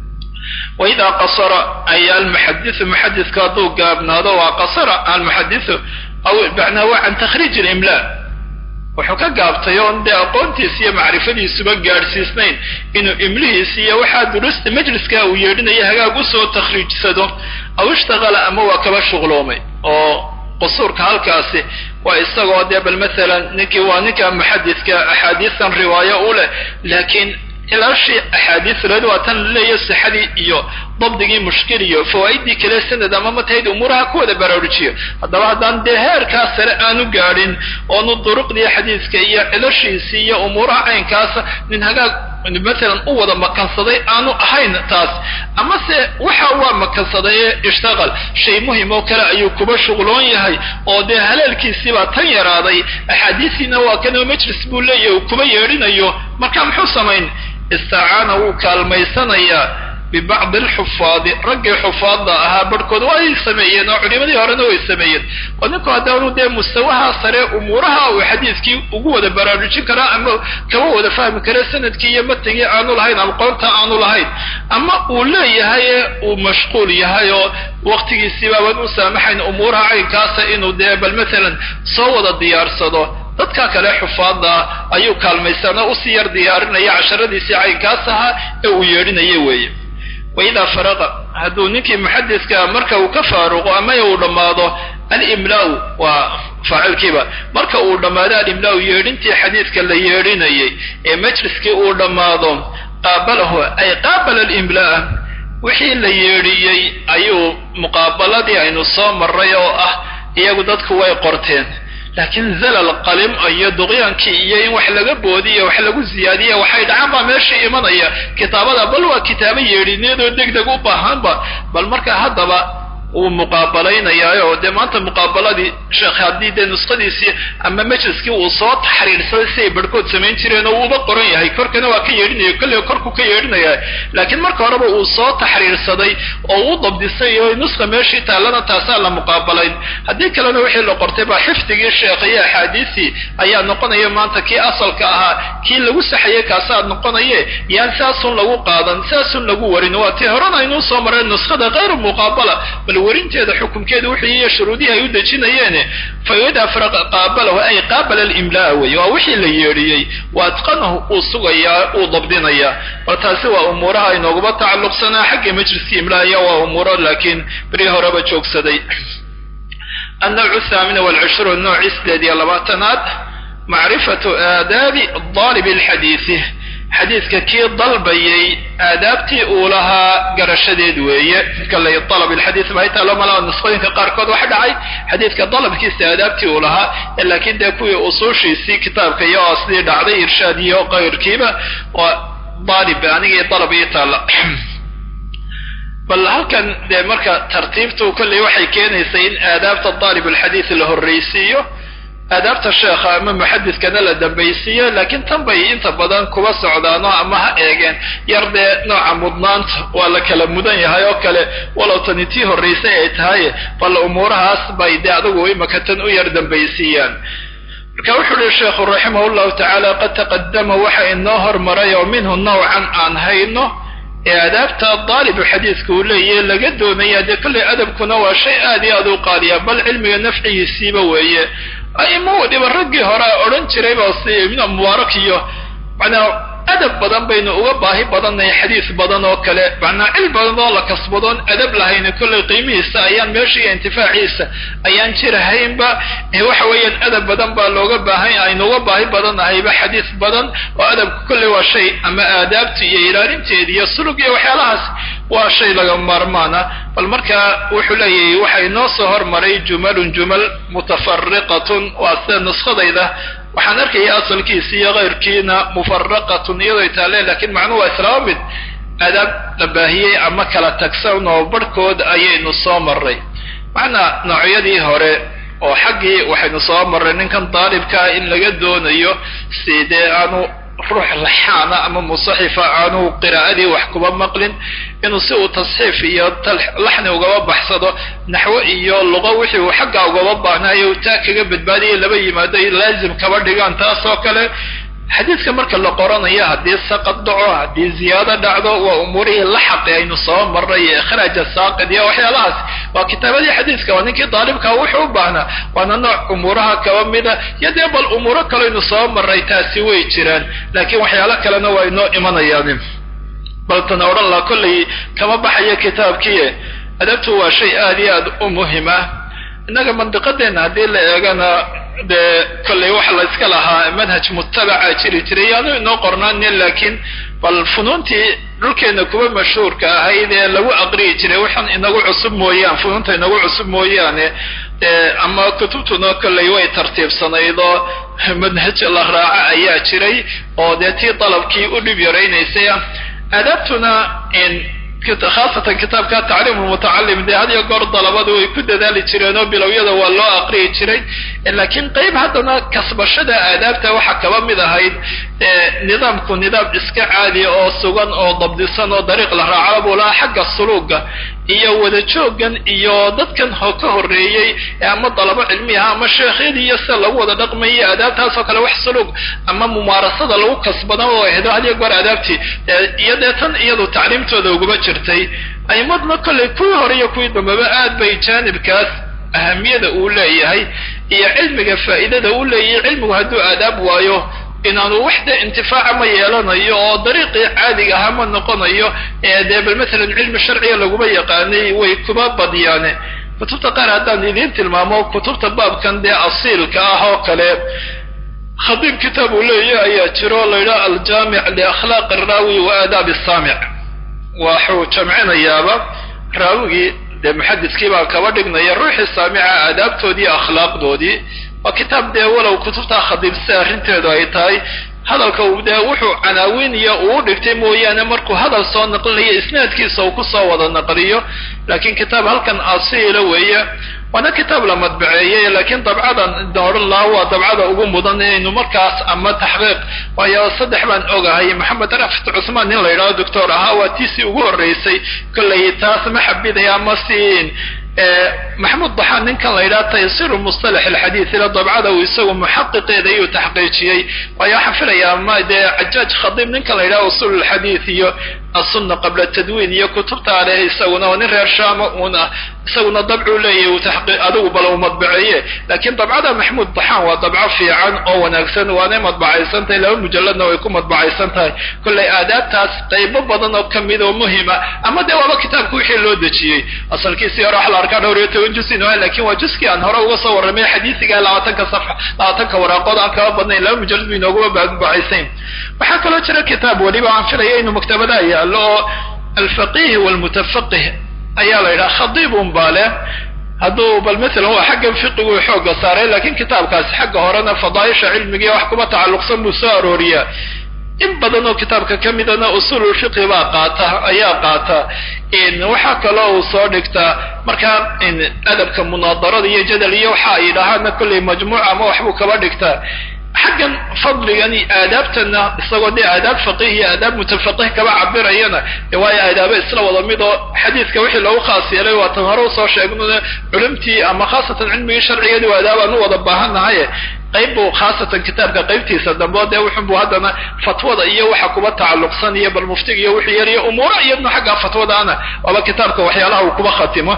وإذا قصر أي المحدث محدث كادو قابناده وقصر المحدث أو بعناه عن تخريج الإملاء وحكا قابطيون دي أقونتي سيا معرفة سبا قارسيسنين إنه إمليه سيا وحاد درست مجلس كاو يردنا يهاقا قصو تخريج سدو أو اشتغل أما وكبا شغلومي أو قصور كهالكاسي وإستغوا دي بالمثلا نكي وانكا محدث كأحاديثا رواية أولى لكن إلا شيء أحاديث لدوة لي السحدي إيو ضبطي مشكل إيو فوائدي كلا سنة دامما تهيد أمورها كودة براوريشيو هذا دان دهار كاسر آنو قارين وانو الطرق دي حديث كإيا إلا شيء سيئة أمورها عين كاسر من هكا مثلا أولا مكان صدي آنو أحين تاس أما سي وحاوا مكان صدي اشتغل شيء مهم وكلا أيو كبا شغلون يهي او دي هلال كيسيبا تنير هذا أحاديثنا وكانوا مجلس بولي وكبا يرين أيو مكان حسمين استعانوا كالميسانيا ببعض الحفاظ رجع حفاظ أها بركض ويسميين وعلماء هرنا ويسميين ونكو هدانو ده مستواها صريح أمورها وحديث كي وجود برامج كرا أما كوجود فهم كرا سند كي يمتني عنو لهين القرطة عنو لهين أما ولا يهاي ومشغول يهاي وقت السباب ونسامحين أمورها عين كاسة إنه ده بل مثلا صوت الديار صدو dadka kale xufaada ayuu kaalmaysanaa u sii yar diyaarinaya casharadiisii caynkaasaha ee uu yeedhinaya weeye وإذا فرغ هذو نكي محدثك مركا وكفارغ أما يودماضو الإملاء وفاعل كيبا مركا ودماضو الإملاء يرنتي حديثك اللي يريني مجلسك ودماضو قابله أي قابل الإملاء وحي اللي يريني أيو مقابلة أي نصام الريو إياقو دادك ويقرتين لكن زل القلم أي دغيان كي وحلقة بودية وحلقة زيادية وحيد عامة ماشي إيمانية كتابة بل وكتابة يريني دو ديك دقو باهان بل مركا هذا ومقابلين يا ودم أنت مقابلة دي شيخ هدي ده نسخة دي سي أما مجلس كي وصوت تحرير سي بركود سمين ترينا وبقرن يا هي كركنا وكي يريني كل كركو كي يرينا يا لكن مركا ربا وصوت تحرير صدي أو ضبط دي سي نسخة ماشي تعلنا تاسال مقابلين هدي كلنا وحي لو قرتبا حفتي الشيخية حديثي أي نقطة يوم أنت كي أصل كها كي لو سحية كاساد نقطة يعني ساس لو قادا ساس لو ورينواتي هرنا ينص مرة النسخة غير مقابلة ورنتي حكم كده وحي شروطها يدجينيان فإذا فرق قابله أي قابل الإملاء ووحي اللي يريي واتقنه وصغيا وضبطينيا وتاسوا أمورها إنه تعلق سنة حق مجلس إملاء وأمورها لكن بريه ربا جوك سدي النوع 28 النوع إسلادي اللباتنات معرفة آداب الضالب الحديث حديثك كي ضلبي آدابتي أولها قرشديد ويه كلا يطلب الحديث ما يتعلم على النسخين كقاركود واحد عاي حديثك ضلب كيس آدابتي أولها إلا كده كوي أصوشي سي كتاب كي أصلي دعضي إرشادية وغير كيبة وضالب يعني طلب يتعلم بل هل كان ده مركة ترتيبته كل وحي كان يسين آدابت الضالب الحديث اللي هو الرئيسية أدابت الشيخ أما محدث كان لدنبيسية لكن تنبي انت بدان كوا سعودانا أما إيجان يرضي نوع مضنانت ولا كلام مدن يهايو كلا ولو تنتيه الرئيسية هاي فالأمور هاس بايدي عدوه مكتن يردن بيسيان كوحل الشيخ رحمه الله تعالى قد تقدم وحي النهر مرأي ومنه نوعا عن هينه أدابت الضالب الحديث كولي لقدو ميادي كل أدب كنوا شيء آدي أدو قاليا بل علمي نفعه السيبوية أي مو دي برقي هراء أورنتي ريبا من المباركية معنا adab badan baynu uga baahi badannahay xadiis badan oo kale macnaa cil badan oo la kasbadoon adab lahayna kollay qiimihiisa ayaan meeshiiyo intifaaciisa ayaan jirahaynba waxa weeyaan adab badan baa looga baahan aynu uga baahi badannahayba xadiis badan oo adabku kollay waa shay ama aadaabta iyo ilaalinteeda iyo sulug iyo waxyaalahaas waa shay laga maarmaana bal marka wuxuu leeyahay waxa inoo soo hormaray jumalun jumal mutafarriqatun waa sida nuskhadayda waxaan arkaya asalkiisa iyo keyrkiina mufarraqatun iyadoo taale laakiin macnuhu waa islaama mid adab la baahiyey ama kala tagsan oo barhkood ayaynu soo maray macnaa noocyadii hore oo xaggii waxaynu soo marray ninkan daalibkaa in laga doonayo sidee aanu ruux laxaana ama musaxifa aanu qiraa'adii wax kuba maqlin inuu si uu tasxiif iyo laxni ugaba baxsado naxwo iyo luqa wixii uu xaggaa ugaba baahnayo taa kaga badbaadiyay laba yimaado laazim kaba dhigaan taas oo kale xadiidka marka la qoranayo haddii saqad dhaco haddii ziyaado dhacdo waa umuurihii laxaqi aynu soo marray iyo ikhraaja saaqid iyo waxyaalahaas waa kitaabadii xadiidka waa ninkii daalibkaa wuxuu u baahnaa waana nooc umuuraha kaba mida iyo dee bal umuuro kaleynu soo marray taasi way jiraan laakiin waxyaalo kalena waa inoo imanayaan bal tana odhan laha kollay kama baxayo kitaabkii adabtu waa shay aad iyo aad u muhim ah innaga mandiqadeenna haddii la eegana dee kollay waxa la iska lahaa manhaj mutabaca jiri jiray yaanu inoo qornaanin laakiin bal funuuntii dhulkeena kuwa mashhuurka ahayd ee lagu aqriyi jiray waxaan inagu cusub mooyaan funuunta inagu cusub mooyaane ama kutubtuna kollay way tartiibsanayd oo manhaj la raaca ayaa jiray oo dee tii dalabkii u dhib yaraynaysay aadaabtuna khaasatan kitaabka tacliim almutacalim dee had iyo goor dalabadu way ku dadaali jireen oo bilowyada waa loo aqriyi jiray laakiin qayb haddana kasbashada aadaabta waxaa kaba mid ahayd nidaamku nidaam iska caadiya oo sugan oo dabdisan oo dariiq la raaca buu lahaa xagga suluuga iyo wada joogan iyo dadkan ka horreeyey ama dalabo cilmiyaha ama sheekhyadii iyo sida lagu wada dhaqmayay aadaabtaasoo kale wax suluug ama mumaarasada lagu kasbada oo ahdo had iyo goor aadaabtii iyo dee tan iyadu tacliimtooda uguma jirtay aymadna kollay kuwii hore iyo kuwii dambeba aad bay jaanibkaas ahamiyada uu leeyahay iyo cilmiga faa'iidada uu leeyahay cilmigu hadduu aadaab waayo inaanu waxda intifaaca ma yeelanayo oo dariiqii caadiga ahaa ma noqonayo dee bal maalan cilmi sharciga laguma yaqaanay way kuma badyaane kutubta qaar haddaan idiin tilmaamo kutubta baabkan dee asiilka ah oo kale khadiib kitaab uu leeyahay ayaa jiro la yidhaha aljaamic liakhlaaq araawi wa aadaab asaamic waxuu jamcinayaaba raawigii dee muxadidkii baa kaba dhignaya ruuxii saamica aadaabtoodii iyo akhlaaqdoodii waa kitaab dee walow kutubtaa khadiibsa arrinteedu ay tahay hadalka dee wuxuu canaawiniya uu dhigtay mooyaane markuu hadal soo naqlinayo isnaadkiisa uu kusoo wada naqliyo laakiin kitaab halkan asiila weeye waana kitaab la madbaceeyey laakiin dabcadan odhan laha waa dabcada ugu mudan inaynu markaas ama taxqiiq waayo 3 baan ogahay maxamed rafat cusmaan nin la yidhahdo doctor ahaa waa tiisii ugu horreysay kollay taas ma xabidaya ama siin محمود ضحان ninkan la yiraahdo taysiir mustalax alhadith ila dabcada uu isagu muhaqqiqeeda iyo tahqiijiyay waxa xafilaya ma de Hajjaj Khadim ninkan la yiraahdo usul alhadith iyo as-sunna qabla tadwin iyo kutubta alayhi isaguna nin reer Shaam una isaguna dabcu leeyahay uu tahqiiq adigu bal uu madbaciye laakiin dabcada Mahmoud ضحان waa dabca fiican oo wanaagsan waana madbacaysan tahay laba mujalladna way ku madbacaysan tahay kullay aadaabtaas qaybo badan oo kamid oo muhiima ama de waa kitaabku wixii loo dajiyay asalkiisa yara arkaan hore tawajjusin laakiin waa juski aan hore uga soo waramay xadiisiga 20 safxa 20 waraaqood aan ka badnayn laba mujallad inoogu baahaysan waxa kale jira kitaab waliba aan filayo inuu maktabada yaalo al-faqih wal-mutafaqih ayaa la yiraahdaa khadibun bale haduu bal mesela waa xagga fiqigu xooga saaray laakiin kitaabkaas xagga horena fadaa'isha cilmiga wax kuma tacalluqsan buu soo arooriyaa in badan oo kitaabka kamidana usul fiqh baa qaata ayaa qaata in waxa kale oo soo dhigta marka in adabka munaadarada iyo jadal iyo waxa ay dhahaan kulli majmuuca ama waxbu kaba dhigta xaggan fadligani aadaabtana isagoo de aadaab faqih iyo aadaab mutafaqih kaba cabirayana waa aadaab isla wada mid oo xadiiska wixii loo khaas yeelay waa tan hore soo sheegnay culimtii ama khaasatan cilmiga sharciga iyo aadaab aanu wada baahanahay qayb khaasatan kitaabka qaybtiisa dambe de wuxuu hadana fatwada iyo waxa kuba tacalluqsan iyo bal muftiga iyo wixii yar iyo umuura iyadna xagga fatwada ana waba kitaabka waxyaalaha uu kuba khatimo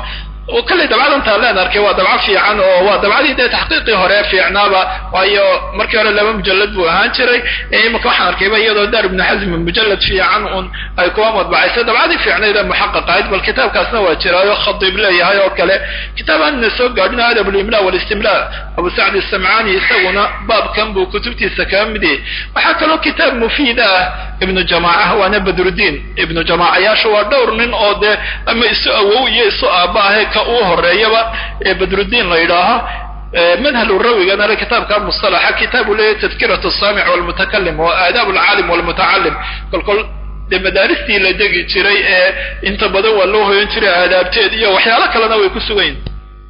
وكل دبعة أنت لا نركي ودبعة في عنه ودبعة ده تحقيقي هراء في عنابة وأيه مركي ولا لما مجلد بوهانشري مكوحنا نركي بيضا دار ابن حزم مجلد في عنه أي قوام وضبعي دبعة في عنه ده محقق عيد بالكتاب كاسنا وشراء يخضي بلي هاي وكله كتاب النسوق قاعدين هذا بالإملاء والاستملاء أبو سعد السمعاني يسونا باب كم كتبتي السكام دي وحكى له كتاب مفيدة ابن جماعة وانا بدر الدين ابن جماعة ياشوا دور من أوده أما يسأوه يسأ أباه كأوه الرئيبة بدر الدين ليراها منها الروي أنا كتاب كان مصطلح كتاب له تذكرة السامع والمتكلم وآداب العالم والمتعلم كل مدارستي لدقي تري انت بدو والله ينشري آداب تيدية وحيالك لنا ويكسوين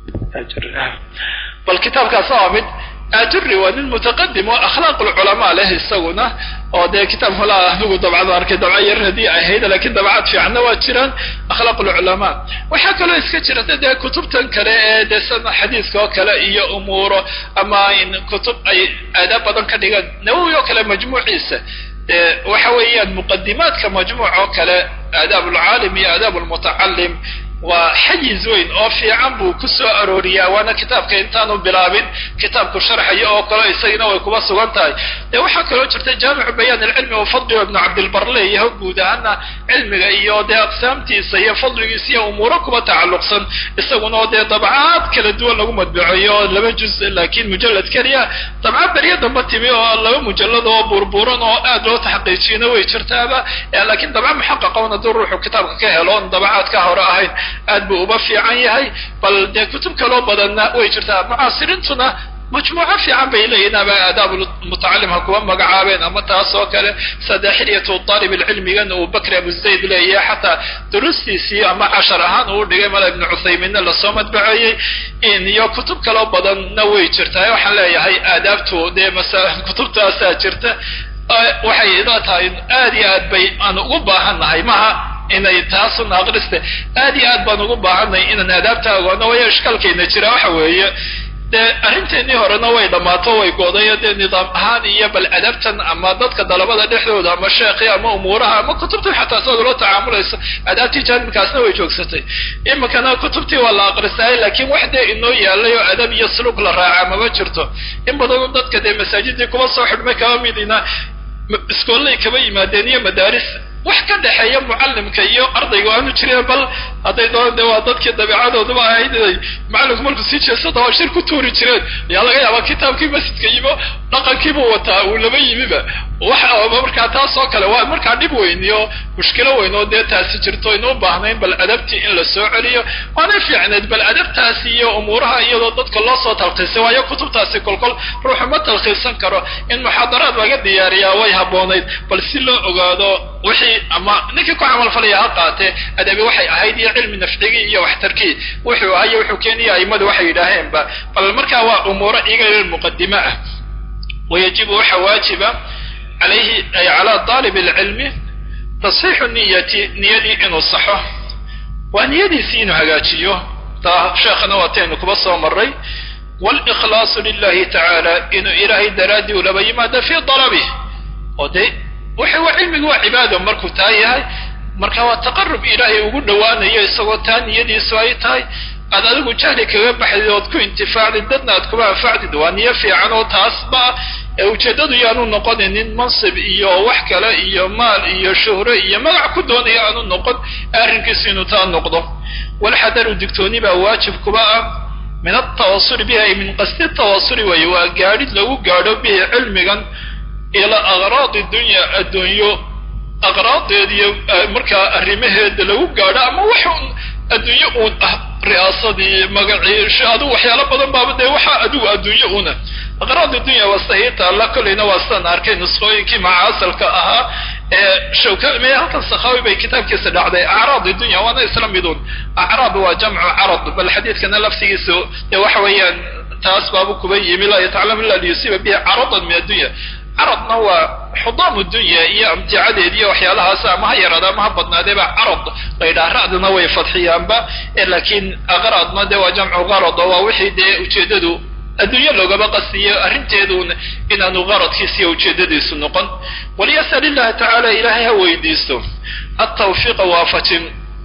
والكتاب كصامد أجري وأن المتقدم وأخلاق العلماء له السونة وده كتاب هلا هو طبعا ذلك طبعا رديء هيدا لكن طبعات في عنا واتشران أخلاق العلماء وحكى له إسكتشرة ده كتب تنكره ده سنة حديث كلا إيه أمور أما إن كتب أي آداب بدن كده نوعي كلا مجموع عيسى وحويا مقدمات كمجموعة كلا آداب العالم آداب المتعلم وحيز وين أو في عمبو كسو أروريا وأنا كتاب كإنتانو بلابين كتاب كشرح يأو كلا يسينا ويكوبا سوانتاي ده وحكى له جرت جامع بيان العلم وفضل ابن عبد البرلي يهجو ده أن علم إياه ده أقسامتي سيا فضل يسيا أموركم تعلق سن يسوونه ده طبعات كلا دول لو متبعيه لما جزء لكن مجلد كريا طبعات بريا دمتي مية لو مجلد وبربورن وأدلو تحقيقين ويشرتابا لكن طبعا محققون دور روح كتاب كهلون طبعات كهراء aad buu uba fiican yahay bal de kutub kale badanna way jirtaa mucaasiriintuna majmuuca fiican bay leeyihiin ama aadaab mutacallim kuwa magacaabeen ama taas oo kale sadaxiyatu talib ilmigan oo Bakr Abu Zayd leeyahay hatta durustiisi ama 10 ahaan uu dhigay Mala ibn Uthaymin la soo madbacayay in iyo kutub kale badanna way jirtaa waxaan leeyahay aadaabtu de mesela kutubtaas jirta waxay ila tahay aad iyo aad bay aan ugu baahanahay maha inay taas naaqriste aad iyo aad baan ugu baahanay in aadaabta oona way ishkalkeena jira waxa weeye de arrinteeni horena way dhamaato way goodayeen nidaam ahaan iyo bal adabtan ama dadka dalabada dhexdooda ama sheekhi ama umuuraha ama kutubta xataa soo loo tacaamulayso adabti jaanibkaasna way joogsatay imkana kutubti wala aqrisay laakiin waxda inoo yaalayo adab iyo suluk la raaca ma jirto in badan dadka de masaajidii kuma soo xidhmay ka midina iskoolay kaba yimaadeen iyo madaaris wax ka dhaxeeya muallimka iyo ardayga aanu jiray bal haday doonto waa dadkii dabeecadooda ba ahayd macallimku markuu si jeesado oo shir ku tuuri jireen yaa laga yaabaa kitaabkii masjidka yimo dhaqankiiba wataa uu laba yimiba waxa markaa taas oo kale waa markaa dib weyn iyo mushkilo weyn oo taasi jirto inuu baahnayn bal adabti in la soo celiyo waana fiicneed bal adabtaasi iyo umuuraha iyadoo dadka loo soo talqiisay waayo kutubtaasi kolkol ruuxa ma talqiisan karo in muxaadaraad laga diyaariyaa way haboonayd bal si loo ogaado wixii ama ninka ku amal falaya qaate adabi waxay ahayd iyo cilmi nafciga iyo waxtarkii wuxuu ahayo wuxuu keeniyay aymadu waxay yiraahdeen bal markaa waa umuura iga muqaddima ah ويجب واجبا عليه أي على طالب العلم تصحيح النية نيدي إنه صحة ونيدي سينو هجاتيو تا شيخنا واتين كبصة ومري والإخلاص لله تعالى إنه إلهي درادي ولبي ماذا في طلبه ودي وحو علمي وعباده مركو تايهاي مركو تقرب إلهي وقل دوانا يسوى تاني يدي سوايتاي أنا أقول جهلك وبحث وتكو انتفاع لددنا تكو انفعد دوانية في عنو تاسبا وجددوا يانو نقود إن منصب إيو وحكلا إيو مال إيو شهرة إيو ملع كدون يانو نقود أرنك سينوتان نقضه والحذر الدكتوني بواجب كباء من التواصل بها من قصد التواصل ويواجارد لو قارب به علميا إلى أغراض الدنيا أغراض دي مركا الرمه لو قارب أما وحون الدنيا رئاصدي مقعيش هذا وحيالا بدن بابده وحا أدو الدنيا أغراض الدنيا وستهيتا الله كلنا وستان أركي نسخوين كي مع أصلك أها شوكا ميهات السخاوي بي كتاب كيسا دعدي أعراض الدنيا وانا إسلام بدون أعراض وجمع عرض بالحديث كان لفسي سو وحويا تاسبابك بي ملا يتعلم الله ليصيب به عرضا من الدنيا عرضنا هو حضام الدنيا هي امتعاده دي وحيالها سامة هي رضا ما هبطنا دي عرض غير رأدنا ويفتحيان با لكن أغراضنا دي وجمع غرض ووحي دي وجددو الدنيا لو بقى سيئة أرنتيدون إن أنو غرض كيسية وجددي سنقن وليسأل الله تعالى إلهي هو يديستو التوفيق وافة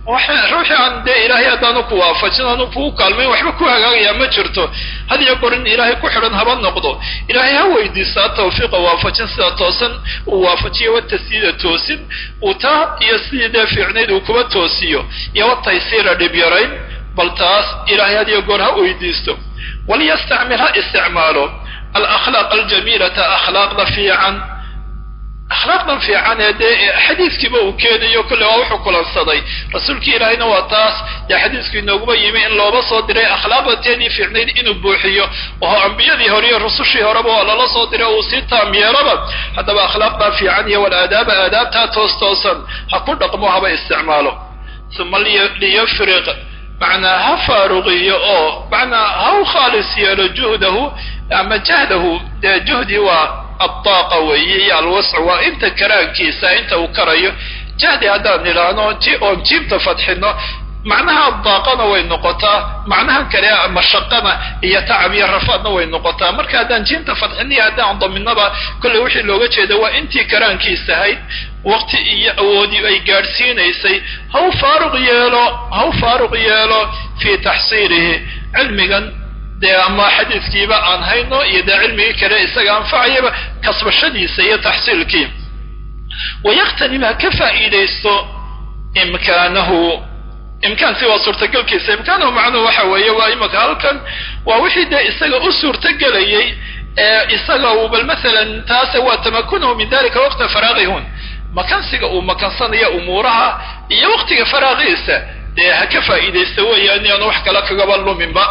ruuxii aan dee ilaahay haddaanu ku waafajin aanu kuu kaalmayn waxba ku hagaagayaa ma jirto had iyo goor in ilaahay ku xidhan haba noqdo ilaahay ha weydiisaa tawfiiqa waafajin sida toosan uu waafajiyo watasdiida toosin uu taa iyo sidii dee fiicnayd uu kuba toosiyo iyo wataysiira dhib yarayn bal taas ilaahay had iyo goor ha weydiisto waliyastacmil ha isticmaalo alakhlaaq aljamiilata akhlaaqda fiican akhlaaqdan fiican ee dee xadiiskiiba uu keenayo kolle waa wuxuu kulansaday rasuulkii ilaahayna waa taas dee xadiisku inooguma yimi in looba soo diray akhlaaqdateedii fiicnayd inuu buuxiyo oo ambiyadii hore iyo rusushii horeba waa lala soo diray uu sii taam yeelaba haddaba akhlaaqdaa fiican iyo walaadaaba aadaabtaa toosan ha ku dhaqmo haba isticmaalo uma liyafriq macnaa ha faaruqiyo oo macnaa ha u khaalis yeelo juhdahu ama jahdahu dee juhdi waa الطاقة وهي الوسع وانت كران كيسا انت وكريو جهدي هذا نيرانو اون جيم تفتحنو معناها الطاقة وين نقطة معناها كلا مشقنا هي تعبير رفضنا وين نقطة مركا هذا جيم تفتحني هذا عن ضمننا كل وحي لوجه كده وانت كران كيسا هاي وقت اودي اي جارسين ايسي هو فارغ يالو في تحصيله علميا dee ama xadiiskiiba aan hayno iyo dee cilmigii kale isaga anfacayaba kasbashadiisa iyo taxsiilkii wayaqtanim ha ka faa'iidaysto imkaanahu imkaansi waa suurtagalkiisa imkaanahu macnuhu waxa weeye waa imaka halkan waa wixii dee isaga u suurtagelayay isaga uu bal maalan taase waa tamakunuhu min dalika waqta faraaqihun makansiga uu makansanayo umuuraha iyo waqtiga faraaqiisa dee ha ka faa'iidaysto weeyaan inaanu wax kale kagaba luminba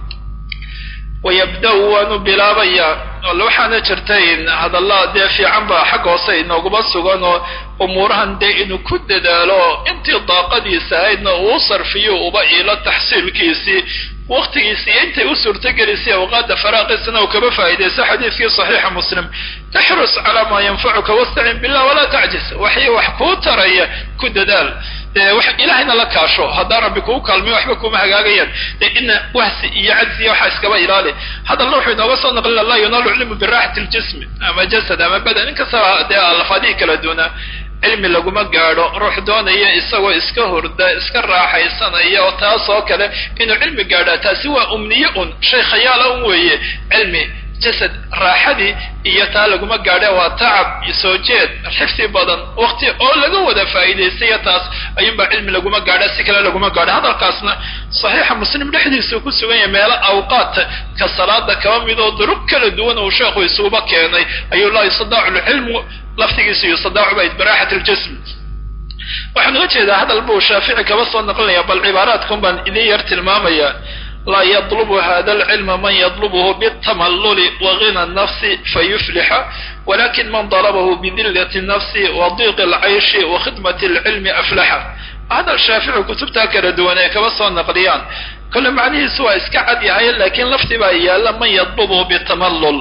ويبدأ بلابيا لو حنا جرتين هذا الله ده في عنبا حق وصينا وقبصوا قالوا أمورها ده إنه كد دالو أنت الضاقة دي سايدنا وصر فيه وبقي لا تحصيل كيسي وقت كيسي أنت أسر تجلسي وقاد فراغ السنة وكما فائدة حديث في صحيح مسلم تحرص على ما ينفعك واستعن بالله ولا تعجز وحي وحكو ترى كد دال إلهنا لك عشو هذا ربك وكلمي وحبكم هجاجيا لأن وهس يعزي وحاسك بإلالي هذا الله حين وصلنا قال الله ينال علم براحة الجسم أما جسد أما بدن كسر ده الفاديك لدونا علم لقوا ما قالوا روح دونا هي إسوا إسكهر ده إسكر راح يسنا هي وتاسو كله إنه علم قالوا تسوى أمنية شيء خيال أموي علمي جسد راحدي يتالق ما قاعده وتعب يسوجد حفتي بدن وقتي أول لقوا ده فائدة سيتاس أيام بعلم لقوا ما قاعده سكلا لقوا ما قاعده هذا القاسنا صحيح مسلم ده حديث سوق سوية مالا أوقات كالصلاة ده كمان بيدو درك لدون وشاق ويسوبك يعني أي الله يصدع العلم لفتي يصدع بيت براحة الجسم وحنا وجه هذا البو الشافعي كبص نقول يا بالعباراتكم بان إذا يرتل ماميا لا يطلب هذا العلم من يطلبه بالتملل وغنى النفس فيفلح ولكن من طلبه بذلة النفس وضيق العيش وخدمة العلم أفلح هذا الشافعي كتبتها كردوانية كبصوا النقليان كل معنيه سواء اسكعد يعي لكن لفتي بأيها لمن يطلبه بالتملل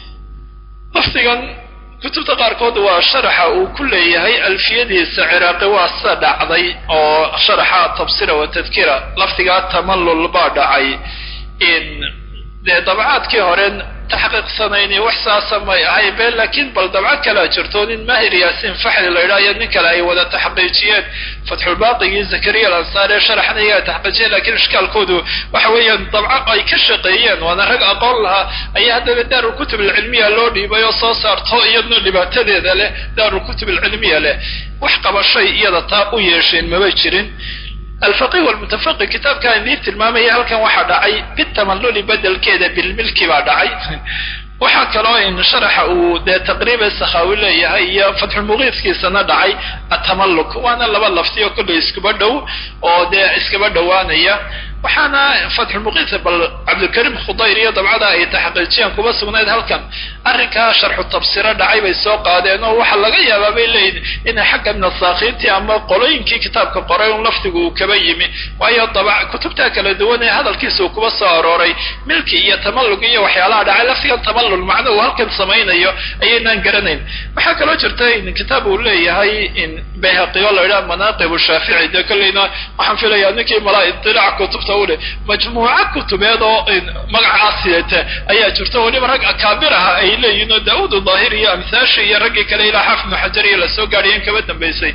لفتي كتبت قاركود وشرح وكل هي الفيدي العراقي والصدع ذي أو شرح تبصير وتذكير لفتقات تملل بعدعي إن طبعات كهورين تحقق سنين وإحساسا ما هاي بين لكن بل طبعات كلا جرتون ماهر ياسين فحل العراية نكلا أي ولا تحقيقيات فتح الباطي زكريا الأنصاري شرح نية تحقيقية لكن إشكال كودو وحويا طبعات أي كشقيا وأنا رق أقولها أي هذا دار الكتب العلمية لوني بيصاصر طوئي إنه اللي بعتدد له دار الكتب العلمية له وحقب الشيء إذا طاقوا يشين مباشرين الفقيه والمتفقه كتاب كان ذي تلمامي هل كان واحد عي بالتملل بدل كده بالملك بعد عي وحكى له إن شرحه ده تقريبا السخاوي هي فتح المغيث كي سنة دعي التملك وأنا اللي بلفتيه كله إسكبردو أو ده إسكبردو وانية وحنا فتح المغيث عبد الكريم خضيري طبعا يتحققين كبس من هذا الكلام أركا شرح التبصير دعي بالسوق هذا إنه وحلا جاي بابين إن حاجة من الساخين أما قلين كي كتاب كقرأي لفتقوا كبيمي وهي طبعا كتبتها كالدواني هذا الكيس وكبس أروري ملكي يتملك وحيالا دعي لفتي التملك المعنى وهل كان سمعين أينا نقرنين وحكى له جرتين كتابه اللي هاي إن بيهقي والله إلى مناقب الشافعي ده كلنا وحنفي لي أنك ملا اطلاع كتب تقول مجموعة كتب هذا مقع عاصيته أي جرته ولي مرق أكابرها أي لي إنه داود الظاهري أمثاشي يرقي كليلا حفن حجري لسوق عليهم كبدا بيسي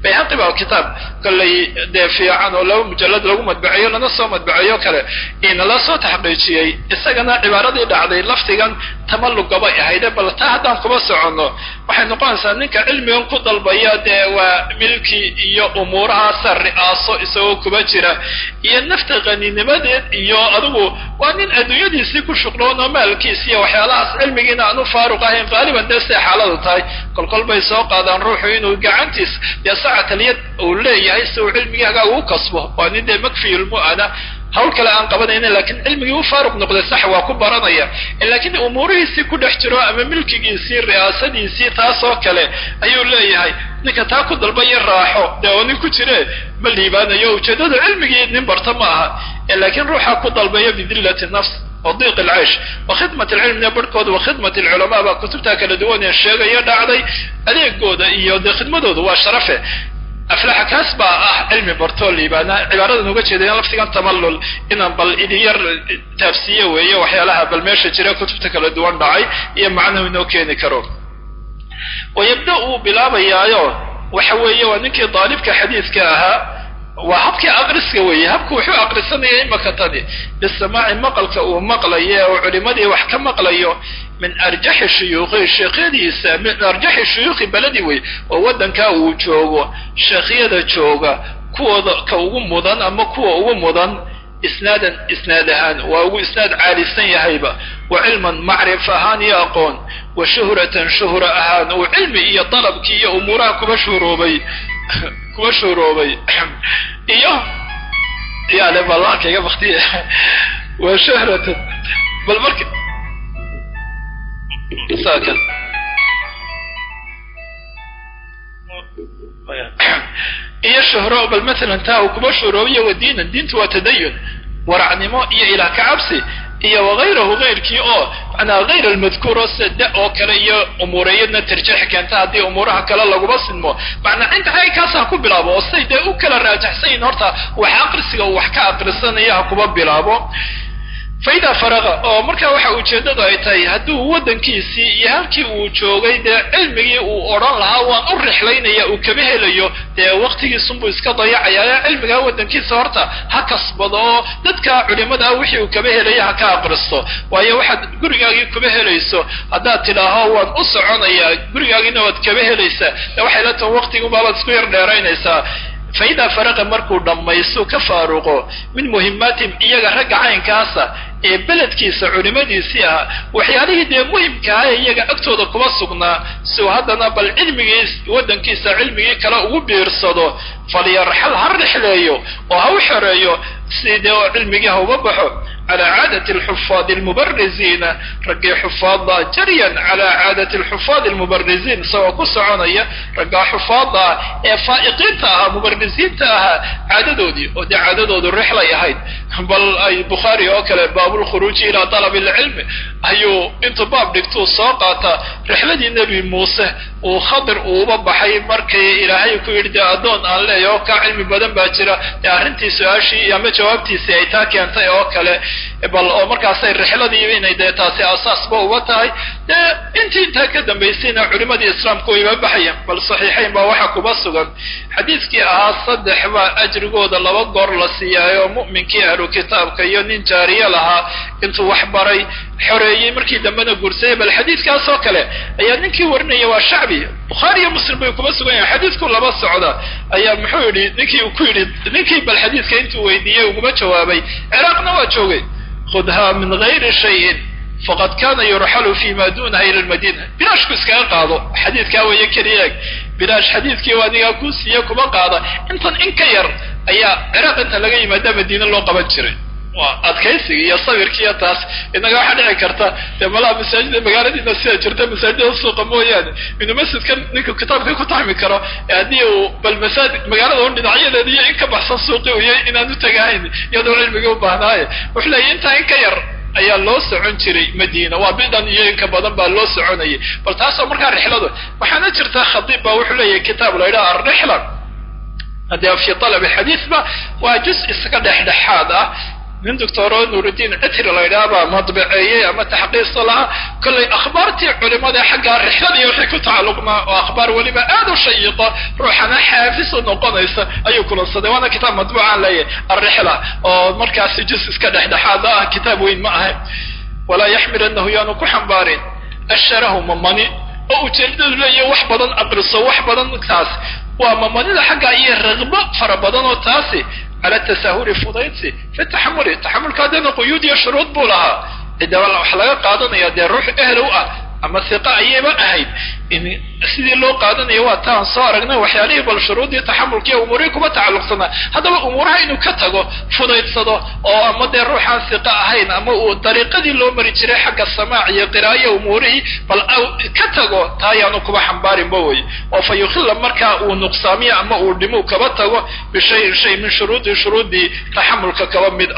bayhaqi baa kitaab kollay dee fiican oo laba mujallad lagu madbaceeyo lana soo madbaceeyo kale in la soo taxqiijiyey isagana cibaaradii dhacday laftigan tamallugaba ahayde bal taa haddaan kuba soconno waxay noqonaysaa ninka cilmigan ku dalbaya dee waa milki iyo umuurahaasa ri'aaso isagoo kuba jira iyo nafta qaninimadeed iyo adigu waa nin adduunyadiisii ku shuqloon oo maalkiis iyo waxyaalahaas cilmigiina aanu faaruq ahayn qaaliban dee siday xaaladu tahay kolkol bay soo qaadaan ruuxu inuu gacantiis dee sacataliyad uu leeyahay si uu cilmigii hagaaga u kasbo waa nin dee makfiyulmu'ana hawl kale aan qabanayna laakiin cilmigii u faaruq noqday sax waa ku baranaya laakiin umuurihiisii ku dhex jiro ama milkigiisii ri'aasadiisii taasoo kale ayuu leeyahay ninka taa ku dalbaya raaxo dee oo nin ku jire ma liibaanayo ujeeddada cilmigii nin barta ma aha laakiin ruuxa ku dalbaya bidillati nafs وضيق العيش وخدمة العلم نبركود وخدمة العلماء بكتبتها كالدوان الشيغة يدعدي أليك قودة إيو خدمته وشرفه أفلح كاسبة علمي برتولي بأنا عبارة نوغتش دينا لفتي كان تملل إنا بل إديار تفسية وهي وحيالها بل ماشا جرى كتبتها كالدوان دعي إيا معنا منو كيني كروب ويبدأ بلا بيايو وحوية ونكي طالبك حديث كاها وحبك أقرس كوي حبك وحو أقرسني إما كتدي بالسماع مقلك ومقلي وعلمدي وحكم مقلي من أرجح الشيوخ الشيخيدي من أرجح الشيوخ بلدي وي وودن كاو جوغو شيخيدا جوغا كو مدن أما كو مدن إسنادهان وهو إسناد عالي سنيهيبة وعلما معرفة هان يقون وشهرة شهرة أهان وعلمي إيا طلب كي أمورا كبشوروبي إياه يا لما الله كي بختي وشهرة بالمركب ساكن إيا الشهرة بالمثل انتهوا كبشوروبية ودينا الدين وتدين ورعنمو إيا إلى كعبسي إيا وغيره غير كي أنا غير المذكورة سداء وكرية أمورينا ترجح كانت هذه أمورها كلا لغو بس المو معنى عند هاي كاسا كو بلابو السيدة وكلا راجح سين هرتا وحاقرسي وحكا أقرسان إياها كو بلابو فإذا فرغ مركا waxa uu jeedada ay tahay haduu wadankiisi iyo halkii uu joogay de cilmigii uu oran lahaa waan u rixlaynaya uu kaba helayo de waqtigiisu buu iska dayacaya cilmiga wadankiisa horta ha kasbado dadka culimada wixii uu kaba helaya ha ka aqristo waayo waxa gurigaagii kaba helayso hadaa tilaaho waan u soconaya gurigaagina waad kaba helaysa waxay la tan waqtigu baad isku yar dheeraynaysa فإذا فرق مركو دميسو كفاروقو من مهمات إياغا رقع عين كاسا بلد كيسا علمادي سيها وحياليه دي مهم كهاية إياغا أكتودا كواسقنا سو هدنا بالعلمي ودن كيسا علمي كلا وبيرصدو فليرحل هالرحليو وهو حريو سيدو علمي هو ببحو على عادة الحفاظ المبرزين رقي حفاظ جريا على عادة الحفاظ المبرزين سواء كسعانية رقا حفاظ فائقين تاها مبرزين تاها عددودي ودي عددود الرحلة يهيد بل أي بخاري أوكل باب الخروج إلى طلب العلم أيو انت باب نكتو ساقاتا رحلة النبي موسى وخضر وببحي مركي إلهي كويرد أدون أن لا يوكا علمي بدن باجرة يارنتي سواشي ياما جوابتي سيئتاكي أنت أوكل bal oo markaas ay rixladii inay deetaasi asaas ba uga tahay intii inta ka dambeysayna culimadii islaamku way baxayeen bal saxiixayn ba waxa kuba sugan xadiiskii ahaa saddex ba ajrigooda laba goor la siiyay mu'minkii ahlu kitaabka iyo nin jaariya lahaa intuu wax baray xoreeyay markii dambena guursay bal xadiiskaas oo kale ayaa ninkii warinaya waa shacbi bukhari iyo muslim bay kuba sugan yahay xadiisku laba socda ayaa muxuu yiri ninkii bal xadiiska intuu weydiiyay ugu jawaabay ciraaqna waa joogay خذها من غير شيء فقد كان يرحل فيما دونها إلى المدينة بلاش كسكا قاضو حديث كاوي يكريك بلاش حديث كيوانيا كوسيا كما قاضا انتن انكير ايا عراق انت لغاية مدى مدينة لو قبت جري adkaysiga iyo sabirkiiyo taas inaga waxa dhici karta malaha masaajida magaalada sida jirta masaajida suuqa mooyaan inuu masjidkan ninka kitaabka ku taxmi karo hadii uu bal masaajid magaalada oo dhinacyadeeda iyo in ka baxsan suuqi uu yahay inaanu tagaayn iyadoo cilmiga u baahnaaye wuxuu leeyahay inta in ka yar ayaa loo socon jiray Madiina waa bidan iyo in ka badan baa loo soconayay bal taas oo markaa rixladu waxaana jirta khadiib baa wuxuu leeyahay kitaab la yiraahdo ar-rihla hadii fi talab al-hadith ba waa juz iska dhaxdhaxaad nin doctoro nuurudiin citri la yidhaahbaa madbaceeyey ama taxqiiqsa lahaa kollay akhbaartii culimada xagga rixlada iyo wixii ku tacalluqnaa oo akhbaar weliba aad u shayiqa ruuxana xaafis u noqonaysa ayuu kulansaday waana kitaab madbuucaan leeyahay alrixla oo markaasi jus iska dhexdhexaada ah kitaab weyn ma ahay walaa yaxmilannahu yaanu ku xambaarin asharahu mamani oo ujeedadu leeyahay wax badan aqriso wax badan taas waa mamanida xagga iyo raqbo fara badan oo taasi على التساهل فضيتي في التحمل كادنا قيود يا شروط بولها إذا والله حلاقة قادنا يا دي روح أهله أما الثقة أيما أهيد إن سيدي لو قادنا يواتان صارقنا وحياليه بالشروط يتحمل كي أموريكم تعلق سنة هذا أمورها إنه كتغو فضيت صدا أو أما دي روح عن ثقة أهين أما الطريقة دي لو مريتري حق السماع يقرايا أموره بل أو كتغو تايانو كما حنبار بوي وفيخل مركا ونقصامي أما أردمو كبتغو بشيء من شروط دي تحمل كوامد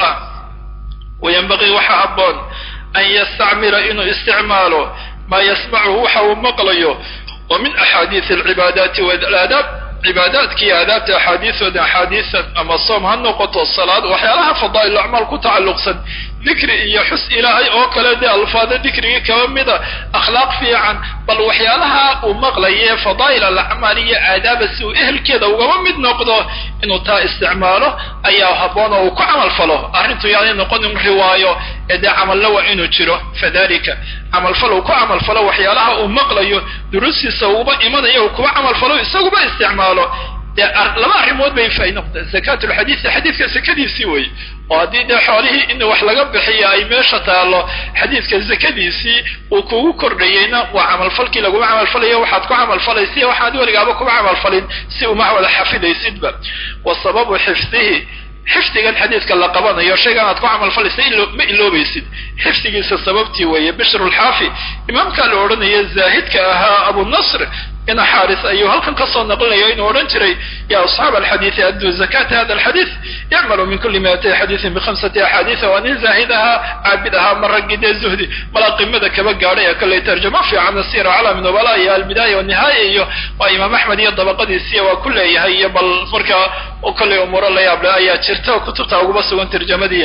وينبغي وحابون أن يستعمل إنه استعماله ما يسمعه وحو مقليه ومن أحاديث العبادات والآداب عبادات كي آداب أحاديث أما الصوم هالنقطة الصلاة وحيالها فضائل الأعمال كتعلق سن ذكري يحس إلهي أو كلا دي ألفاظ ذكري كوامدة أخلاق فيها عن بل وحيالها ومغلية فضائل الأعمالية آداب السوء إهل كذا ومد نقضه إنه تا استعماله أيها هبونه وكعمل فله أرنتو يعني نقول رواية إذا عمل له إنه جره فذلك عمل فله وكعمل فله وحيالها ومغلية دروسي صوبة إيمانية وكعمل فله يسوق استعماله لما رمود بين في نقطة زكاة الحديث حديث كزكاة سوي وهذه ده حاله إنه وحلقة بحية أي ماشة الله حديث كزكاة سي وكو كرينا وعمل فلك لو عمل فلي وحدكم عمل فلي سي وحد ورجعكم عمل فلي سي ومع ولا حفيد يسدب والسبب حفظه حفظي الحديث كلا قبضنا يا شيء أنا أتوقع عمل فلسطين إلا بيسد حفظي سببتي ويا بشر الحافي إمام كان أورن يزاهد كها أبو النصر إن حارث أيها هل كان قصة نقلنا يا إن أورن تري يا أصحاب الحديث أدوا الزكاة هذا الحديث يعملوا من كل 200 حديث ب5 أحاديث وأن زاهدها عبدها مرة قد الزهد بلا قمة كبقى عليها كل ترجمة في عن السيرة على من وبلايا البداية والنهاية وإمام أحمد يضبق السيرة وكل هي بل فركة وكل أمور الله يبلغ آيات شرطة وكتبتها وبس وانترجمة دي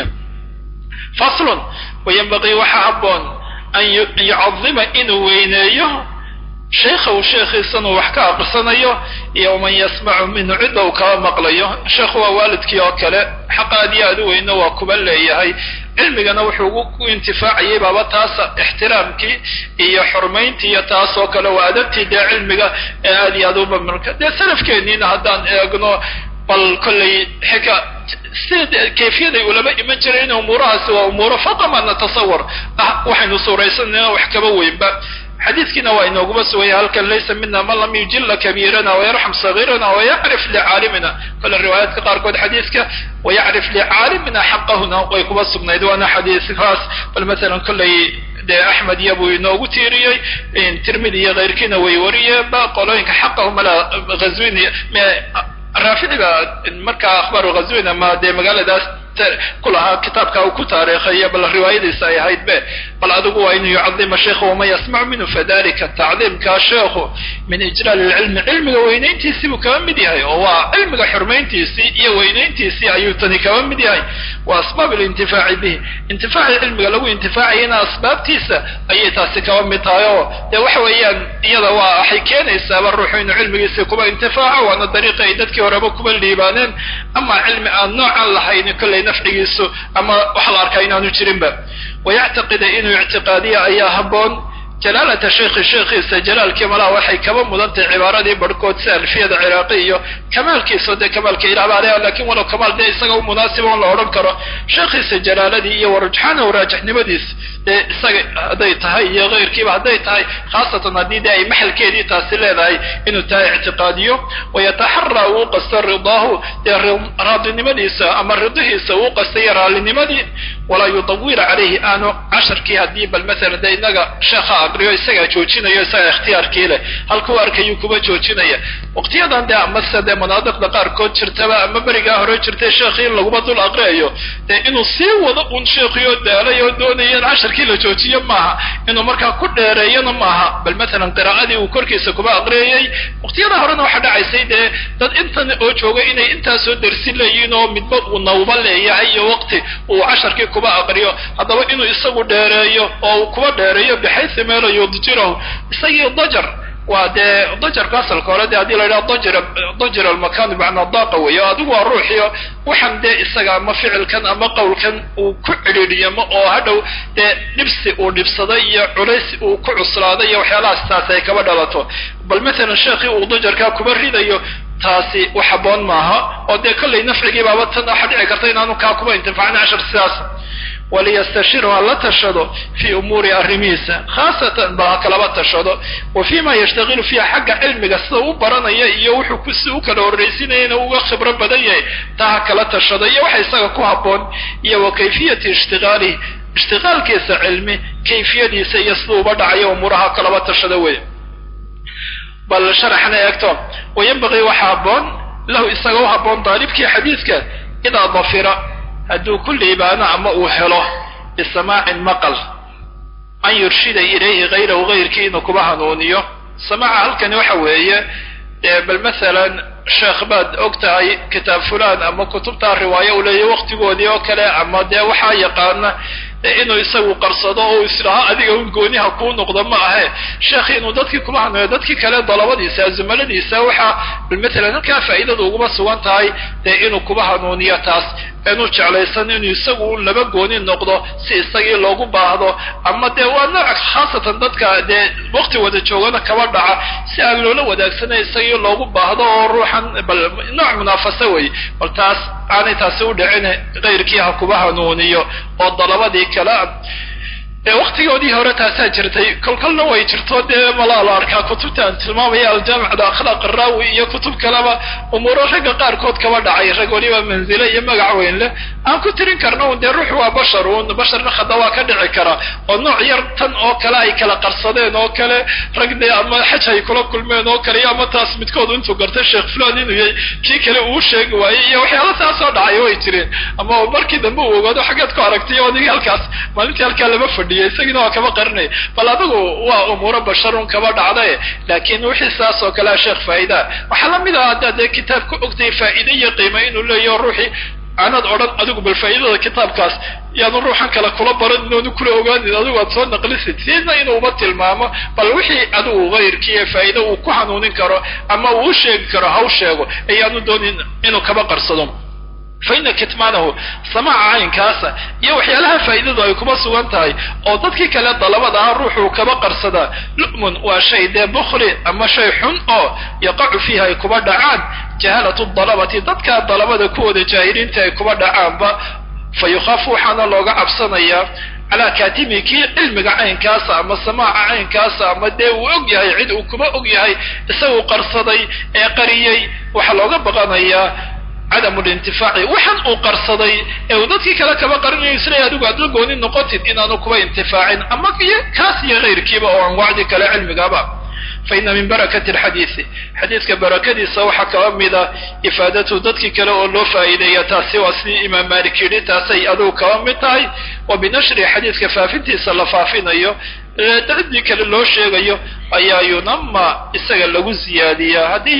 فصل وينبغي وحابون أن يعظم إنه وينيه شيخ وشيخ سنو وحكا قصنيه يوم يسمع من عده وكا مقليه شيخ ووالدك يوكله حقا ديادو إنه وكبل هي علمنا وحقوق انتفاعي بابا تاس احترامك إيا حرمينتي يتاس وكلا وأدبتي دا علمك هذه أدوب منك دا سلف كينين هدان اقنو بل كل حكا كيفية العلماء من جرين أمورها سوى أمور فقط ما نتصور وحين صوريسنا وحكبوين حديث كنا وإنه قبس وهل كان ليس منا من لم يجل كبيرنا ويرحم صغيرنا ويعرف لعالمنا فالروايات كقاركود حديثك ويعرف لعالمنا حقهنا ويقبس بنا إذوانا حديث خاص فالمثلا كل ده أحمد يبو ينوغو تيريي إن ترمذي غير كنا ويوريه باقولين حقهم على غزوين رافضي مركا أخبار غزوين ما ده مقالة داس كلها كتابك أو كتاريخية بل الرواية دي سايهايد به بل أدقوا أن يعظم الشيخ وما يسمع منه فذلك التعظيم كشيخ من إجلال العلم علم وينين تيسي وكمان بديهاي هو علم حرمين تيسي وينين تيسي أيوتني كمان بديهاي وأسباب الانتفاع به انتفاع العلم لو انتفاع هنا أسباب تيسا أي تاسي كمان بديهاي ده وحويا يضا حكينا يسابر روحين علم يسيكما انتفاع وأن الطريقة يددك وربكم الليبانين أما علم النوع اللحين كل نفعيسو أما وحل أركينا نجرم به ويعتقد إنه اعتقادية أيها هبون جلالة الشيخ جلال كمالا وحي كمان مدنت عبارة دي بركوت سالفية العراقية كمال كيسو دي كمال كيلعب عليها لكن ولو كمال دي إساقو مناسبة والله أرنكره شيخ جلالة دي ورجحانه وراجح نمديس دي هدي تهي غير كيف هدي تهي خاصة هدي دي محل كيدي تاسلي دي إنه تهي اعتقادية ويتحرى وقصر رضاه دي راضي نمديس أما رضيه سوق السيارة لنمدي ولا يطور عليه آنو 10 كي هدي بل مثلا دي نغا شيخا أقريو إساقا جوجينيو إساقا اختيار كيله هل كو أركيو كوبا جوجينيو وقتيادان دي أمسا دي مناطق دقار كود شرتبا أما بريقا هرو شرتي شيخين لغبطو الأقريو دي إنو سيوضا قن شيخيو داليو دونيين 10 casharkii la joojiyo maaha inuu markaa ku dheereeyana maaha bal maalan qiraa'adii uu korkiisa kuba aqriyayay waqtiyada horena waxaa dhacaysay dee dad intan oo jooga inay intaasoo dersin leeyihiin oo midba uu nawba leeyahay iyo waqti uu casharkii kuba aqriyo haddaba inuu isagu dheereeyo oo uu kuba dheereeyo bixaysi meelo yudjirahu isagii dajar waa dee dajarka asalka hore dee haddii la yidhaha dajir almakan bimacnaa daaqa weeyo adigu waa ruuxiyo waxaan dee isaga ama ficilkan ama qowlkan uu ku cidhiidhiyamo oo hadhow dee dhibsi uu dhibsaday iyo culays uu ku cuslaaday iyo waxyaalahaas taas ay kaba dhalato bal maalan sheekhii uu dajarkaa kuba ridayo taasi wax habboon maaha oo dee kollay nafcigii baaba tan waxaa dhici karta inaanu kaa kuba intifacin cashar sidaas waliyastashirhu ha la tashado fii umuuri arrimihiisa khaasatan bal ha kalaba tashado wa fiima yashtagilu fiiha xagga cilmiga sida u baranaya iyo wuxuu si u kala horraysinayana uga khibro badan yahay taa ha kala tashado iyo waxa isaga ku habboon iyo wa kayfiyati ishtigaalihi ishtigaalkiisa cilmi kayfiyadiisa iyo sida uba dhacayo umuuraha kalaba tashado wey bal sharaxna eegto wayanbagii waxa habboon lahu isaga u habboon daalibkii xadiidka idaa dafira hadduu ku liibaano ama uu helo bisamaacin maqal an yurshida ilayhi hayrahu hayrkii inuu kuba hanuuniyo samaaca halkani waxa weeye bal maalan sheekh baad og tahay kitaab fulaan ama kutubtaa riwaayo u leeyahy waqtigoodii oo kale ama dee waxaa yaqaana inuu isagu qarsado oo islaha adiga un gooniha kuu noqdo ma ahe sheekhi inuu dadkii kuma hanuuniyo dadkii kale dalabadiisa azumaladiisa waxaa bal maalan halkaa faa'iidada uguma sugan tahay dee inuu kuba hanuuniyo taas inuu jeclaysan inuu isagu laba gooni noqdo si isagii loogu baahdo ama dee waa nooc khaasatan dadka dee waqti wada joogana kaba dhaca si aan loola wadaagsanay isagii loogu baahdo oo ruuxan bal nooc munaafasa wey bal taas aanay taasi u dhicin kayrkii ha kuba hanuuniyo oo dalabadii kale waqtigoodii hore taasaa jirtay kolkolna way jirto dee malaa la arkaa kutubtaan tilmaamaya aljaamic akhlaaq araawi iyo kutub kaleba umuuro ragga qaarkood kaba dhacay rag waliba manzile iyo magac weyn leh aan ku tirin karno un dee ruux waa bashar un basharna khada waa ka dhici kara oo nooc yar tan oo kale ay kala qarsadeen oo kale rag dee ama xaj ay kula kulmeen oo kale iyo ama taas midkood intuu gartay sheekh fulan inuu yahay kii kale uu sheegi waayey iyo waxyaala taasoo dhacay way jireen ama markii dambe uu ogaado xaggeed ku aragtay odigii halkaas maalintii halkaa lama fadhiyo isagina waa kaba qarinay bal adigu waa umuuro basharun kaba dhacday laakiin wixii saas oo kale sheekh faa'iida waxa la mid ah hadda kitaab ku ogtay faa'iido iyo qiimo inuu leeyahay ruuxi aanad odhan adigu bal faa'iidada kitaabkaas yaanu ruuxan kale kula baran inuu kula ogaanid adigu aad soo naqlisid sidna inuu uba tilmaamo bal wixii adigu hayrkii faa'iido uu ku hanuunin karo ama uu sheegi karo ha u sheego ayaanu doonin inuu kaba qarsado فإن كتمانه سماع عين كاسة يو حيالها فائدة يكما سوانتهاي أو تدكي كلا طلبة روحه كما قرصدا لؤم وشيء ده بخري أما شيء حن أو يقع فيها يكما دعان جهالة الضلبة تدكى الضلبة كود جاهلين يكما دعان فيخافوا حانا لوغا عبصانيا على كاتمي كي علمك عين كاسة أما سماع عين كاسة أما ديو أقياي عيد وكما أقياي سوى قرصدي قريي وحلوغا بغانيا عدم الانتفاع وحن قرصدي او ددكي كلا كبا قرني سري ادو ادو غوني نقطت ان انو كبا انتفاع اما كاسي غير كيبا او وعد كلا علم غابا فإن من بركة الحديث حديث كبركة سوحة كوامدة إفادته ددكي كلا او لو فائدة تاسي واسي إمام مالكي لتاسي ادو كوامتاي وبنشر حديث كفافنتي سلفافين ايو تعدي كلا لو شيغايو ايا ينمى اسغا لو زيادية هذه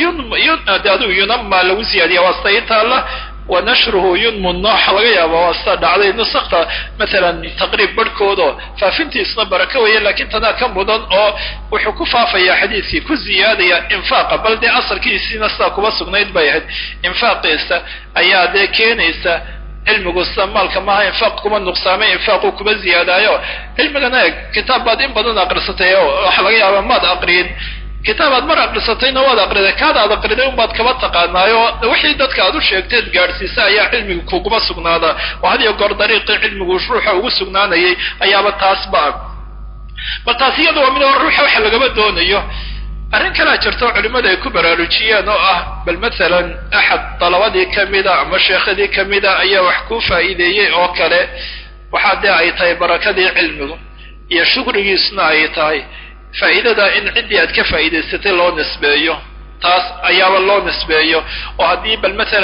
ينمى لو زيادية واسطيتها الله ونشره ينمو النوح لغاية واسطة عليه نسخة مثلا تقريب بركودو فافنتي اسنا بركة ويا لكن تنا كم مدن او وحكوفا في حديثي كل زيادة انفاق بل دي اصل كي سينستا كوبا سغنيد بايهد انفاق استا ايا دي كين استا علمك السمال كما انفاق كما نقصامي انفاقه كما زيادة ايو علمك انا كتاب بعدين بدون اقرصتي ايو حلقيا ماد اقرين كتابات مر اقرصتين واد اقريده كاد اقريده بعد كما تقانايو وحي ددك ادو sheegteed gaarsiisa ayaa cilmigu kuguba sugnaada waxa iyo gor dariiq cilmigu ruuxa ugu sugnaanayay ayaaba taas baa baltaasiyadu waa mid ruuxa waxa laga doonayo arrin kala jirto culimada ay ku baraarujiyeen oo ah bal midalan ahad talabadii kamida ama sheekhdii kamida ayaa wax ku faa'iideeyay oo kale waxa ay tahay barakadii cilmigu iyo shukrigiisna ay tahay faa'iidada in cidii aad ka faa'iideysatay loo nisbeeyo taas ayaaba loo nisbeeyo oo hadii bal midalan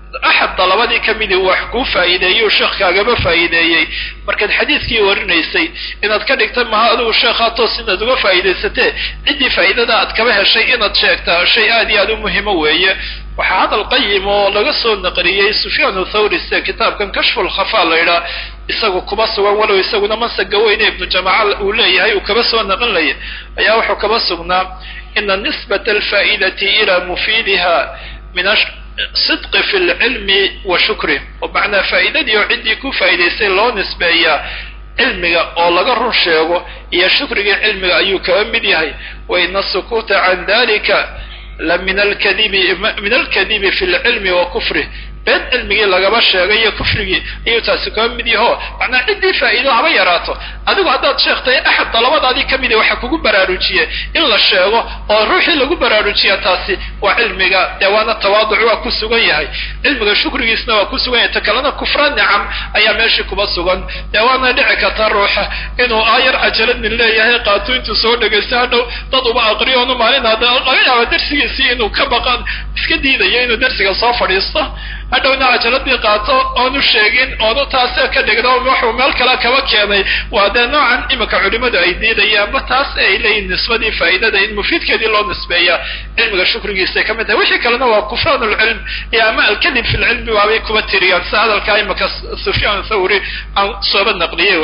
axad dalabadii ka midii wax kuu faa'iideeyo sheekh kaagama faa'iideeyey markaad xadiidkii warinaysay inaad ka dhigta maha adigu sheekhaa toos inaad uga faa'iidaysatee ciddii faa'iidada aad kaba heshay inaad sheegtaa shay aad iyo aad u muhiimo weeye waxaa hadal qayim oo laga soo naqliyey Sufyaan Thawri sida kitaabkan Kashful Khafa la yidhaa isagu kuba sugan walow isaguna masaga weyne ibnu Jamaaca uu leeyahay uu kaba soo naqlinaya ayaa wuxuu kaba sugnaa ina nisbata alfaa'idati ila mufiidiha min صدق في العلم وشكره ومعنى فائدتي وعندي كو فائدتي لو نسبيا علمي او لغا رون شيغو يا شكري علمي ايو كميد يحي وان السكوت عن ذلك لمن الكذب في العلم وكفره بين علمي لغا شيغay كفري ايو تاسو كميد يحو معنى عندي فائده haba yaraato adigu hadaad sheegtay ahad dalabadaadi kamid waxa kugu baraarujiye in la sheego oo ruuxi lagu baraarujiyo taasi waa cilmiga dawaana tawaadu waa ku sugan yahay cilmiga shukrigiisna waa ku sugan yahay takalana kufran ni'am ayaa meeshii kuba sugan dawaana dhici karta ruuxa inuu aayar ajalad min leeyahay qaato intuu soo dhageysto dad uba aqriyo oo maalin hada laga yaabo darsigiisii inuu ka baqan iska diidayo inuu darsiga soo fadhiisto hadhowna ajaladii qaato oonu sheegin oonu taasi ka dhigdo wuxuu meel kale kaba keenay waa noocan imika culimadu ay diidayaan ma taas ay leeyihiin nisbadii faa'iidada in mufiidkeedii loo nisbeeya cilmiga shukrigiisa ka mid ah wixii kalena waa kufraanul cilm iyo ama alkadib fi lcilmi waabay kuba tiriyaan sida hadalka imika Sufyaan Thawri aan soo naqliyay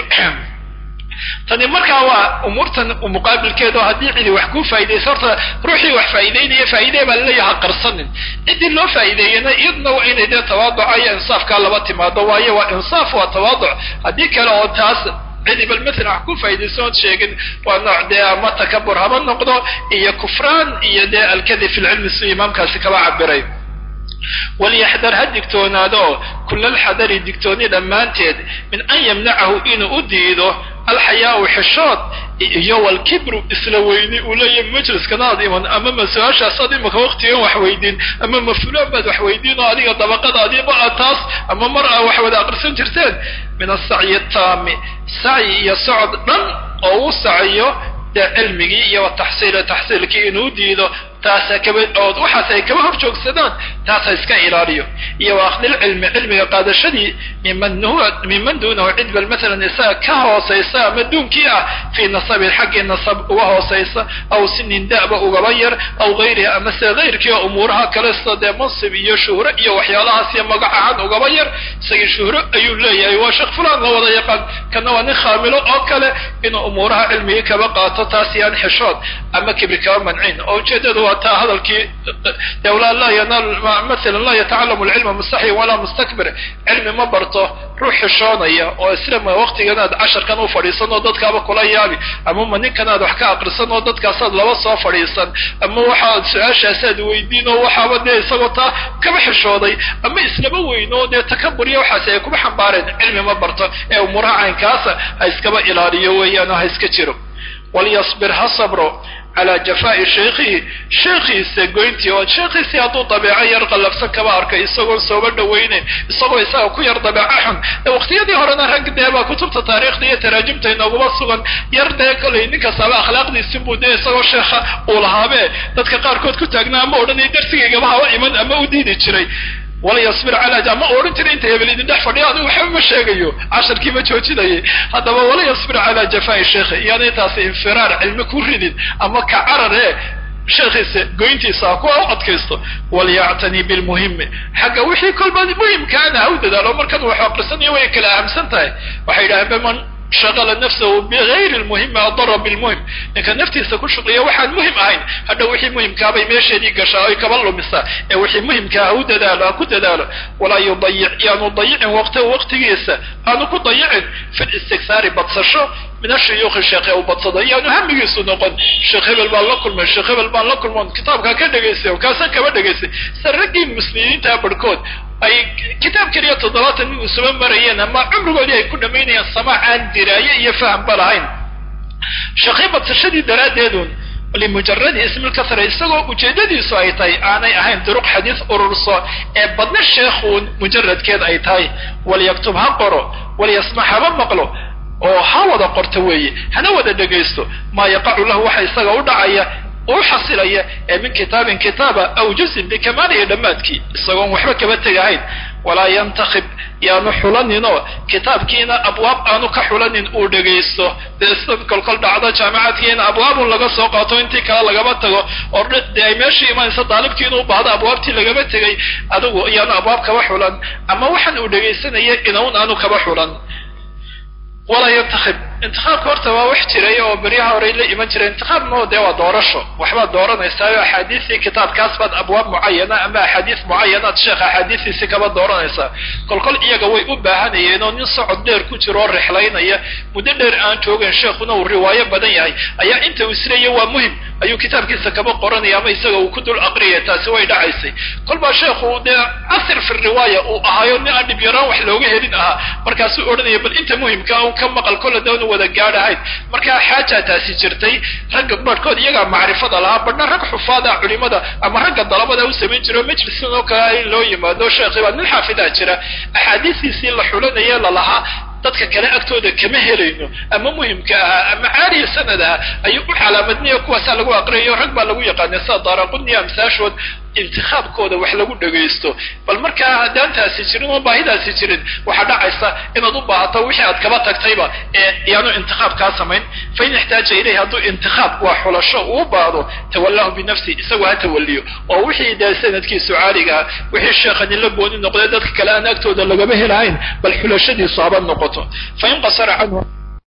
tani markaa waa umurtan muqaabilkeedu hadii cidi wax ku faa'iideyso horta ruuxii wax faa'iideynaya faa'iideey baa leeyahay qarsanin cidii loo faa'iideeyana iyadna waa inay tawaadu ay insaafka laba timaado waayo waa insaaf waa tawaadu hadii kale oo taas cidi bal مثلا wax ku faa'iideyso sheegin waa nooc ama takabur haba noqdo iyo kufraan iyo alkadib fi ilm si imaamkaasi kaba cabiray وليحذر هدكتونادو كل الحذر دكتوني دمانتيد من أن يمنعه إنه أديده الحياء وحشات يو الكبر إسلويني أولي مجلس كناظما أمام سواشا صديمك وقتين وحويدين أمام فلان بد وحويدين عليها طبقات عليها بأطاس أمام مرأة وحويد أقرسين جرتين من السعي التام سعي يسعد من أو سعيه ده علمي والتحصيل كي إنه أديده taasa kaba oo waxa ay kaba hor joogsadaan taasa iska ilaaliyo iyo akhdi cilmiga qaadashadii mimman duuna cid bal مثلا isaa ka hooseysa maduunkii ah fi nasab xaq nasab uga hooseysa aw sinin daaba uga bayar aw غيرها ama sadeerkii umuraha kale sida mansib iyo shuhro iyo waxyaalahaas iyo magacaad uga bayar sagi shuhro ayuu leeyahay waa sheekh fulan la wada yaqaan kana waa nin khaamilo oo kale in umuraha cilmiga kaba qaato taas yaan xishood ama kibrika mancin oo jeedadu هذا الكي دولا لا ينال مثلا لا يتعلم العلم مستحي ولا مستكبر علم ما برته روح الشانية وإسلام وقت جناد 10 كانوا فريسان وضدك أبا كلا يابي أما من كانوا حكا أقرصان وضدك أصاد لوصا فريسان أما واحد سعاش أساد ويدين وواحد ودي سوطا كبح الشاني أما إسلام وينو دي تكبر يوحى سيكون حنبارد علم ما برته أو مراعين كاسا هيسكبا إلاريو ويانا هيسكتيرو وليصبرها صبرو على جفاء شيخي سيغوينتي وشيخي سيادو طبيعي يرقى لفسا كبارك يساقون سوبر دوينين يساقون يساقون كو يرضى بعحن وقت يدي هرنا رنق ديبا كتبت تاريخ دي تراجمتين وغبصغن يرضى كلي نكا سابا أخلاق دي سنبو دي يساقون شيخة أولها بي تدك قاركوت كتاقنا أما ورني درسي قبها وإيمان أما أديني جري ولا يصبر على جماعة أورنتي أنت يا بليد دحفر يعني وحب الشيء 10 كيف تشوتي هذا ولا يصبر على جفاء الشيخ يعني تاسي انفرار علمك وريد أما كعرر شيخ قوينتي ساكو أو أتكيسته وليعتني بالمهم حق وحي كل ما مهم كان هودا ده لو مركز وحاق سنة ويكل أهم سنتين وحيدا بمن شغل نفسه بغير المهم أضر بالمهم لكن نفتي سكون شغلية واحد مهم عين هذا وحي مهم كابي ماشي دي قشاوي كبالله مسا وحي مهم كهو دلاله أكو دلاله ولا يضيع يعني ضيع وقت يسا أنا كنت ضيع في الاستكثار بتصشو من الشيوخ الشيخ أو بتصدي يعني هم يسون نقول الشيخ بالبان لكل من الشيخ بالبان لكل من كتاب كذا جيسي وكاسن كذا جيسي سرقي المسلمين تابركود أي كتاب كريه تضلات المسلمين مرينا ما عمره قال يكون مين السماع عن دراية يفهم بلاين شقيبة الشديد دراد يدون لمجرد اسم الكثرة يستغل وجددي سايتاي أنا أهم دروق حديث أورصا بدنا الشيخ مجرد كذا أيتاي وليكتبها قرأ وليسمعها بمقله oo hawada qortaway hana wada dhageysto ma yaqacu lahu waxa isaga u dhacaya وحصلية من كتاب كتابة أو جزء بكماله دماتكي الصغون وحبك بتجاهين ولا ينتخب يعني حلنينو كتاب كينا أبواب أنو كحلنين أودجيستو بسبب كل بعض جامعات كينا أبواب لقى سوقاتو انتي كلا لقى بتجو أرد دايمشي ما يصير طالب كينو بعض أبواب تي لقى بتجي أدو يعني أبواب كبحلن أما واحد أودجيستنا ينون أنو كبحلن ولا ينتخب انتخاب كورتا واحتري وبريها وريلي إيمان جري انتخاب مو ديوا دورشو وحبا دورنا يستوي أحاديث كتاب كاسبت أبواب معينة أما أحاديث معينة تشيخ أحاديث سكبت دورنا يسا كل إيجا وي أباهاني ينون ينصعد دير كترور رحلين ايا مدلر آنتوغن شيخنا والرواية بدن يهي ايا انت وسرية ومهم ايو كتاب كيسا كبا قران ياما يساقا وكدو الأقرية تاسوي دعيسي كل ما شيخو دي أثر في الرواية وأهايوني أني بيران وحلوغي هلين أها مركاسو أورني بل انت مهم كاو كم مقال كل دون wada gaadhayd marka xaaja taasi jirtay ragga barkood iyaga macrifada laha badna rag xufaada culimada ama ragga dalabada u sameyn jiro majlisan oo kale loo yimaado sheekhiba nin xaafida jira ahadiisi la xulanaya la laha dadka kale agtooda kama helayno ama muhiimka ah ama caadi sanada ayuu u calaamadniyo kuwaas lagu aqriyo rag baa lagu yaqaan sadaraquni amsaashod intikhaaabkooda wax lagu dhageysto bal marka hadaantaasi jirin oo baahidaasi jirin waxa dhacaysa inaad u baahato wixii aad kaba tagtayba yaanu intikhaab ka sameyn fa in ihtaaj ilayhi hadu intikhaab wa xulasho u baado tawallahu bi nafsi isagu ha tawalliyo oo wixii sanadkiisu caaliga wixii sheekhan la gooni noqday dadka kale aan agtooda laga helayn bal xulashadii saaban noqoto fa in qasara anhu